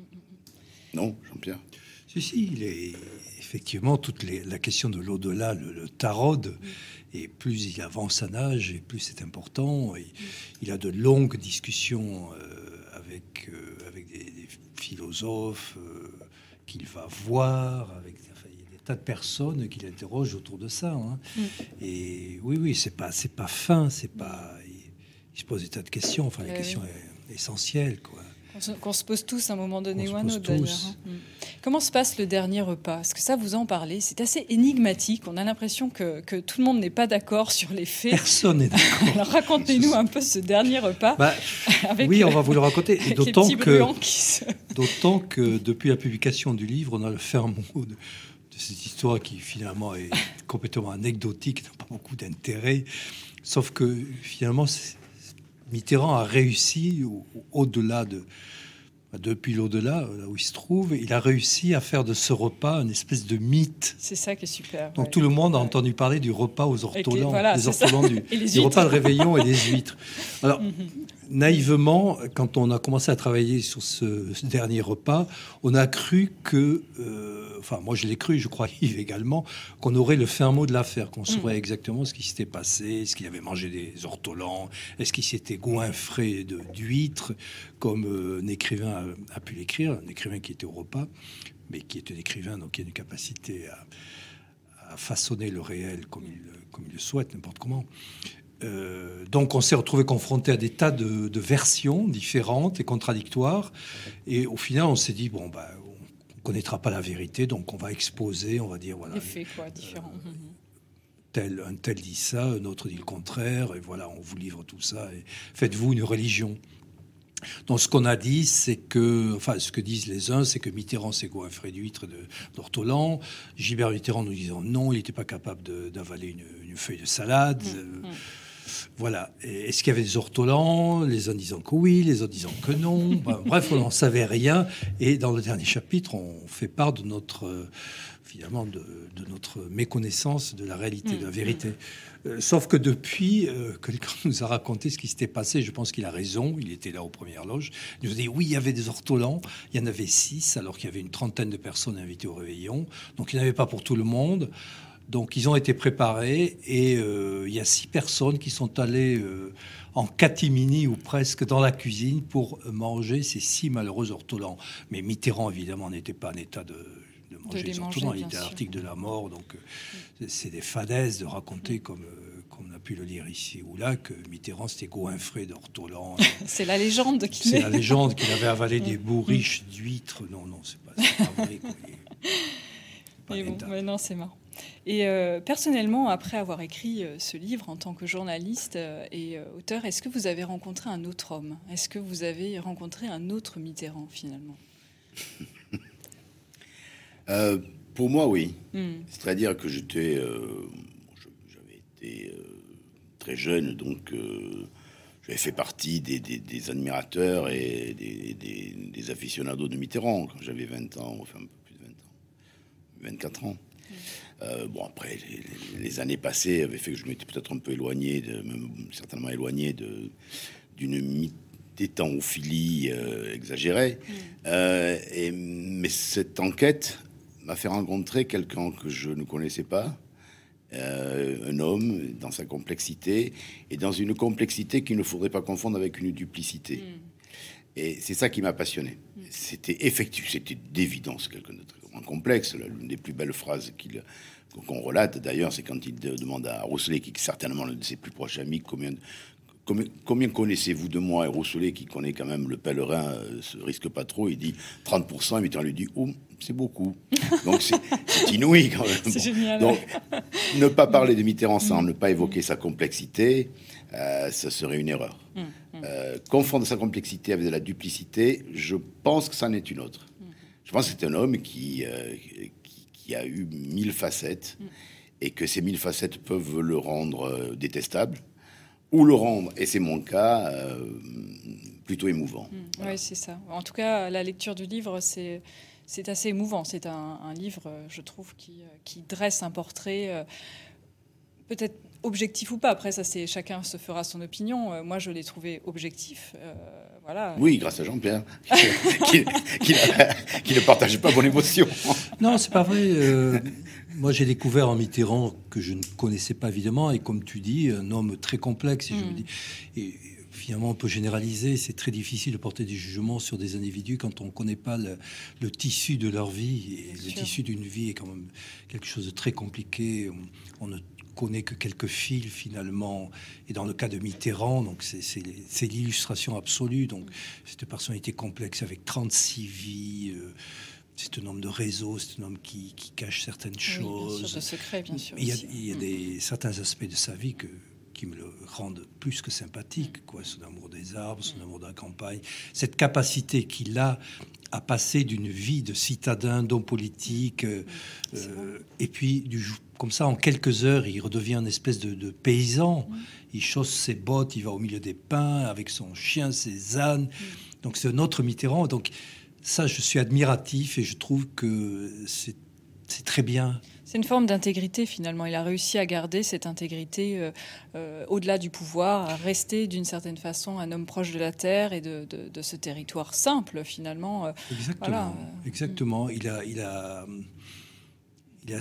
Non, Jean-Pierre. Si, si, il est effectivement toute les, la question de l'au-delà, le, le taraude. Mmh. Et plus il avance en âge, et plus c'est important. Et il a de longues discussions euh, avec, euh, avec des, des philosophes euh, qu'il va voir, avec enfin, il y a des tas de personnes qui l'interrogent autour de ça. Hein. Mm. Et oui, oui, c'est pas, c'est pas fin, c'est pas. Il, il se pose des tas de questions, enfin, des questions oui. essentielles, quoi. Qu'on se, qu'on se pose tous à un moment donné ou à un autre, d'ailleurs. Hein. Comment se passe le dernier repas? Parce que ça, vous en parlez, c'est assez énigmatique. On a l'impression que, que tout le monde n'est pas d'accord sur les faits. Personne n'est d'accord. Alors racontez-nous un peu ce dernier repas. Bah, avec oui, on va vous le raconter. Et d'autant que, se... d'autant que depuis la publication du livre, on a le fin mot de, de cette histoire qui finalement est complètement anecdotique, n'a pas beaucoup d'intérêt. Sauf que finalement, c'est... Mitterrand a réussi, au, au-delà de... Depuis l'au-delà, là où il se trouve, il a réussi à faire de ce repas une espèce de mythe. C'est ça qui est super. Donc ouais. tout le monde a entendu parler du repas aux ortolans, voilà, des ortolans du, du repas de réveillon et des huîtres. Alors, mm-hmm. naïvement, quand on a commencé à travailler sur ce, ce dernier repas, on a cru que, euh, enfin moi je l'ai cru, je crois Yves également, qu'on aurait le fin mot de l'affaire, qu'on saurait mm. exactement ce qui s'était passé, est-ce qu'il avait mangé des ortolans, est-ce qu'il s'était goinfré de, d'huîtres, comme euh, un écrivain a, a pu l'écrire, un écrivain qui était au repas, mais qui est un écrivain, donc qui a une capacité à, à façonner le réel comme il, comme il le souhaite, n'importe comment. Euh, donc on s'est retrouvé confronté à des tas de, de versions différentes et contradictoires, et au final on s'est dit bon bah on connaîtra pas la vérité, donc on va exposer, on va dire voilà. Les faits quoi, différents. Euh, tel, un tel dit ça, un autre dit le contraire, et voilà on vous livre tout ça et faites-vous une religion. Donc ce qu'on a dit, c'est que, enfin ce que disent les uns, c'est que Mitterrand s'est goinfré d'huîtres de, d'ortolan. Gilbert Mitterrand nous disant non, il n'était pas capable de, d'avaler une, une feuille de salade. Mmh, euh, mmh. Voilà. Et est-ce qu'il y avait des ortolans? Les uns disant que oui, les autres disant que non. Ben, bref, on n'en savait rien. Et dans le dernier chapitre, on fait part de notre, euh, finalement, de, de notre méconnaissance de la réalité, mmh, de la vérité. Mmh. Euh, sauf que depuis, euh, quelqu'un nous a raconté ce qui s'était passé. Je pense qu'il a raison. Il était là aux premières loges. Il nous a dit oui, il y avait des ortolans. Il y en avait six, alors qu'il y avait une trentaine de personnes invitées au réveillon. Donc il n'y en avait pas pour tout le monde. Donc ils ont été préparés et euh, il y a six personnes qui sont allées euh, en catimini ou presque dans la cuisine pour manger ces six malheureux ortolans. Mais Mitterrand évidemment n'était pas en état de, de manger les ortolans. Il était à l'article de la mort, donc euh, c'est des fadaises de raconter comme, euh, comme on a pu le lire ici ou là que Mitterrand s'était goinfré d'ortolans. C'est la légende qu'il C'est est. la légende qu'il avait avalé des bourriches d'huîtres. Non, non, c'est pas, c'est pas vrai. Quoi. Pas bon, mais non, c'est marrant. Et euh, personnellement, après avoir écrit euh, ce livre en tant que journaliste euh, et euh, auteur, est-ce que vous avez rencontré un autre homme? Est-ce que vous avez rencontré un autre Mitterrand, finalement? euh, Pour moi, oui. Mm. C'est-à-dire que j'étais... Euh, j'avais été euh, très jeune, donc euh, j'avais fait partie des, des, des admirateurs et des, des, des aficionados de Mitterrand quand j'avais vingt ans, enfin un peu plus de vingt ans, vingt-quatre ans. Euh, bon, après, les, les années passées avaient fait que je m'étais peut-être un peu éloigné, de, même certainement éloigné de, d'une tétanophilie euh, exagérée. Mmh. Euh, et, mais cette enquête m'a fait rencontrer quelqu'un que je ne connaissais pas, euh, un homme dans sa complexité, et dans une complexité qu'il ne faudrait pas confondre avec une duplicité. Mmh. Et c'est ça qui m'a passionné. Mmh. C'était effectif, c'était d'évidence quelqu'un de très complexe. L'une des plus belles phrases qu'il, qu'on relate d'ailleurs, c'est quand il de, demande à Rousselet, qui est certainement l'un de ses plus proches amis, combien, combien, combien connaissez-vous de moi? Et Rousselet, qui connaît quand même le pèlerin, euh, se risque pas trop, il dit trente pour cent, et Mitterrand lui dit « Oh, c'est beaucoup ». Donc c'est, c'est inouï quand même. C'est bon. génial. Donc, ne pas parler de Mitterrand sans ne pas évoquer sa complexité, euh, ça serait une erreur. Mm, mm. Euh, confondre sa complexité avec de la duplicité, je pense que c'en est une autre. Mm. Je pense que c'est un homme qui, euh, qui, qui a eu mille facettes, mm. et que ces mille facettes peuvent le rendre euh, détestable, ou le rendre, et c'est mon cas, euh, plutôt émouvant. Mmh, voilà. Oui, c'est ça. En tout cas, la lecture du livre, c'est, c'est assez émouvant. C'est un, un livre, je trouve, qui, qui dresse un portrait, euh, peut-être objectif ou pas. Après, ça, c'est chacun se fera son opinion. Euh, moi, je l'ai trouvé objectif. Euh, voilà. Oui, grâce à Jean-Pierre, qui, qui, qui ne partage pas mon émotion. Non, c'est pas vrai. Euh... Moi, j'ai découvert en Mitterrand que je ne connaissais pas évidemment, et comme tu dis, un homme très complexe. Et, mmh. je me dis, et finalement, on peut généraliser. C'est très difficile de porter des jugements sur des individus quand on ne connaît pas le, le tissu de leur vie. Et le tissu d'une vie est quand même quelque chose de très compliqué. On, on ne connaît que quelques fils finalement. Et dans le cas de Mitterrand, donc c'est, c'est, c'est l'illustration absolue. Donc, c'est une personnalité complexe avec trente-six vies. Euh, C'est un homme de réseau, c'est un homme qui, qui cache certaines choses. Oui, bien sûr, de secret, bien sûr. Il y a, il y a des, certains aspects de sa vie que, qui me le rendent plus que sympathique, quoi. Son amour des arbres, son amour de la campagne, cette capacité qu'il a à passer d'une vie de citadin, d'homme politique, euh, euh, et puis du, comme ça, en quelques heures, il redevient une espèce de, de paysan. Mm. Il chausse ses bottes, il va au milieu des pins avec son chien, ses ânes. Mm. Donc c'est un autre Mitterrand. Donc ça, je suis admiratif et je trouve que c'est, c'est très bien. C'est une forme d'intégrité, finalement. Il a réussi à garder cette intégrité euh, euh, au-delà du pouvoir, à rester d'une certaine façon un homme proche de la terre et de, de, de ce territoire simple, finalement. Exactement. Voilà. Exactement. Il a, il a, il a,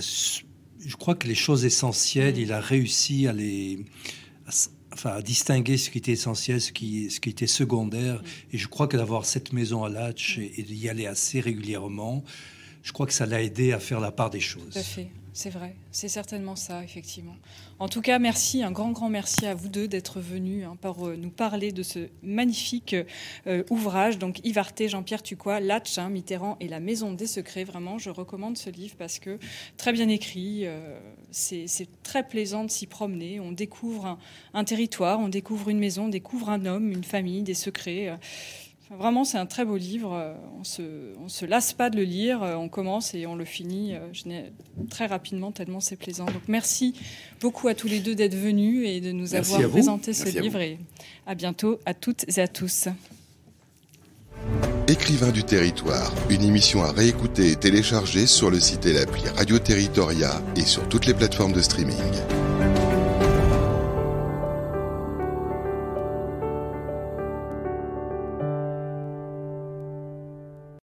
je crois que les choses essentielles, mmh. il a réussi à les... À, enfin, à distinguer ce qui était essentiel, ce qui, ce qui était secondaire. Mmh. Et je crois que d'avoir cette maison à Latch mmh. et, et d'y aller assez régulièrement, je crois que ça l'a aidé à faire la part des choses. Tout à fait, c'est vrai. C'est certainement ça, effectivement. En tout cas, merci, un grand, grand merci à vous deux d'être venus hein, pour euh, nous parler de ce magnifique euh, ouvrage. Donc, Yves Arté, Jean-Pierre Tucois, Latch, hein, Mitterrand et la Maison des Secrets. Vraiment, je recommande ce livre parce que très bien écrit, euh, c'est, c'est très plaisant de s'y promener. On découvre un, un territoire, on découvre une maison, on découvre un homme, une famille, des secrets. Euh, Vraiment, c'est un très beau livre. On se, on se lasse pas de le lire. On commence et on le finit très rapidement, tellement c'est plaisant. Donc, merci beaucoup à tous les deux d'être venus et de nous merci avoir présenté ce merci livre. Et à bientôt à toutes et à tous. Écrivains du territoire, une émission à réécouter et télécharger sur le site et l'appli Radio Territoria et sur toutes les plateformes de streaming.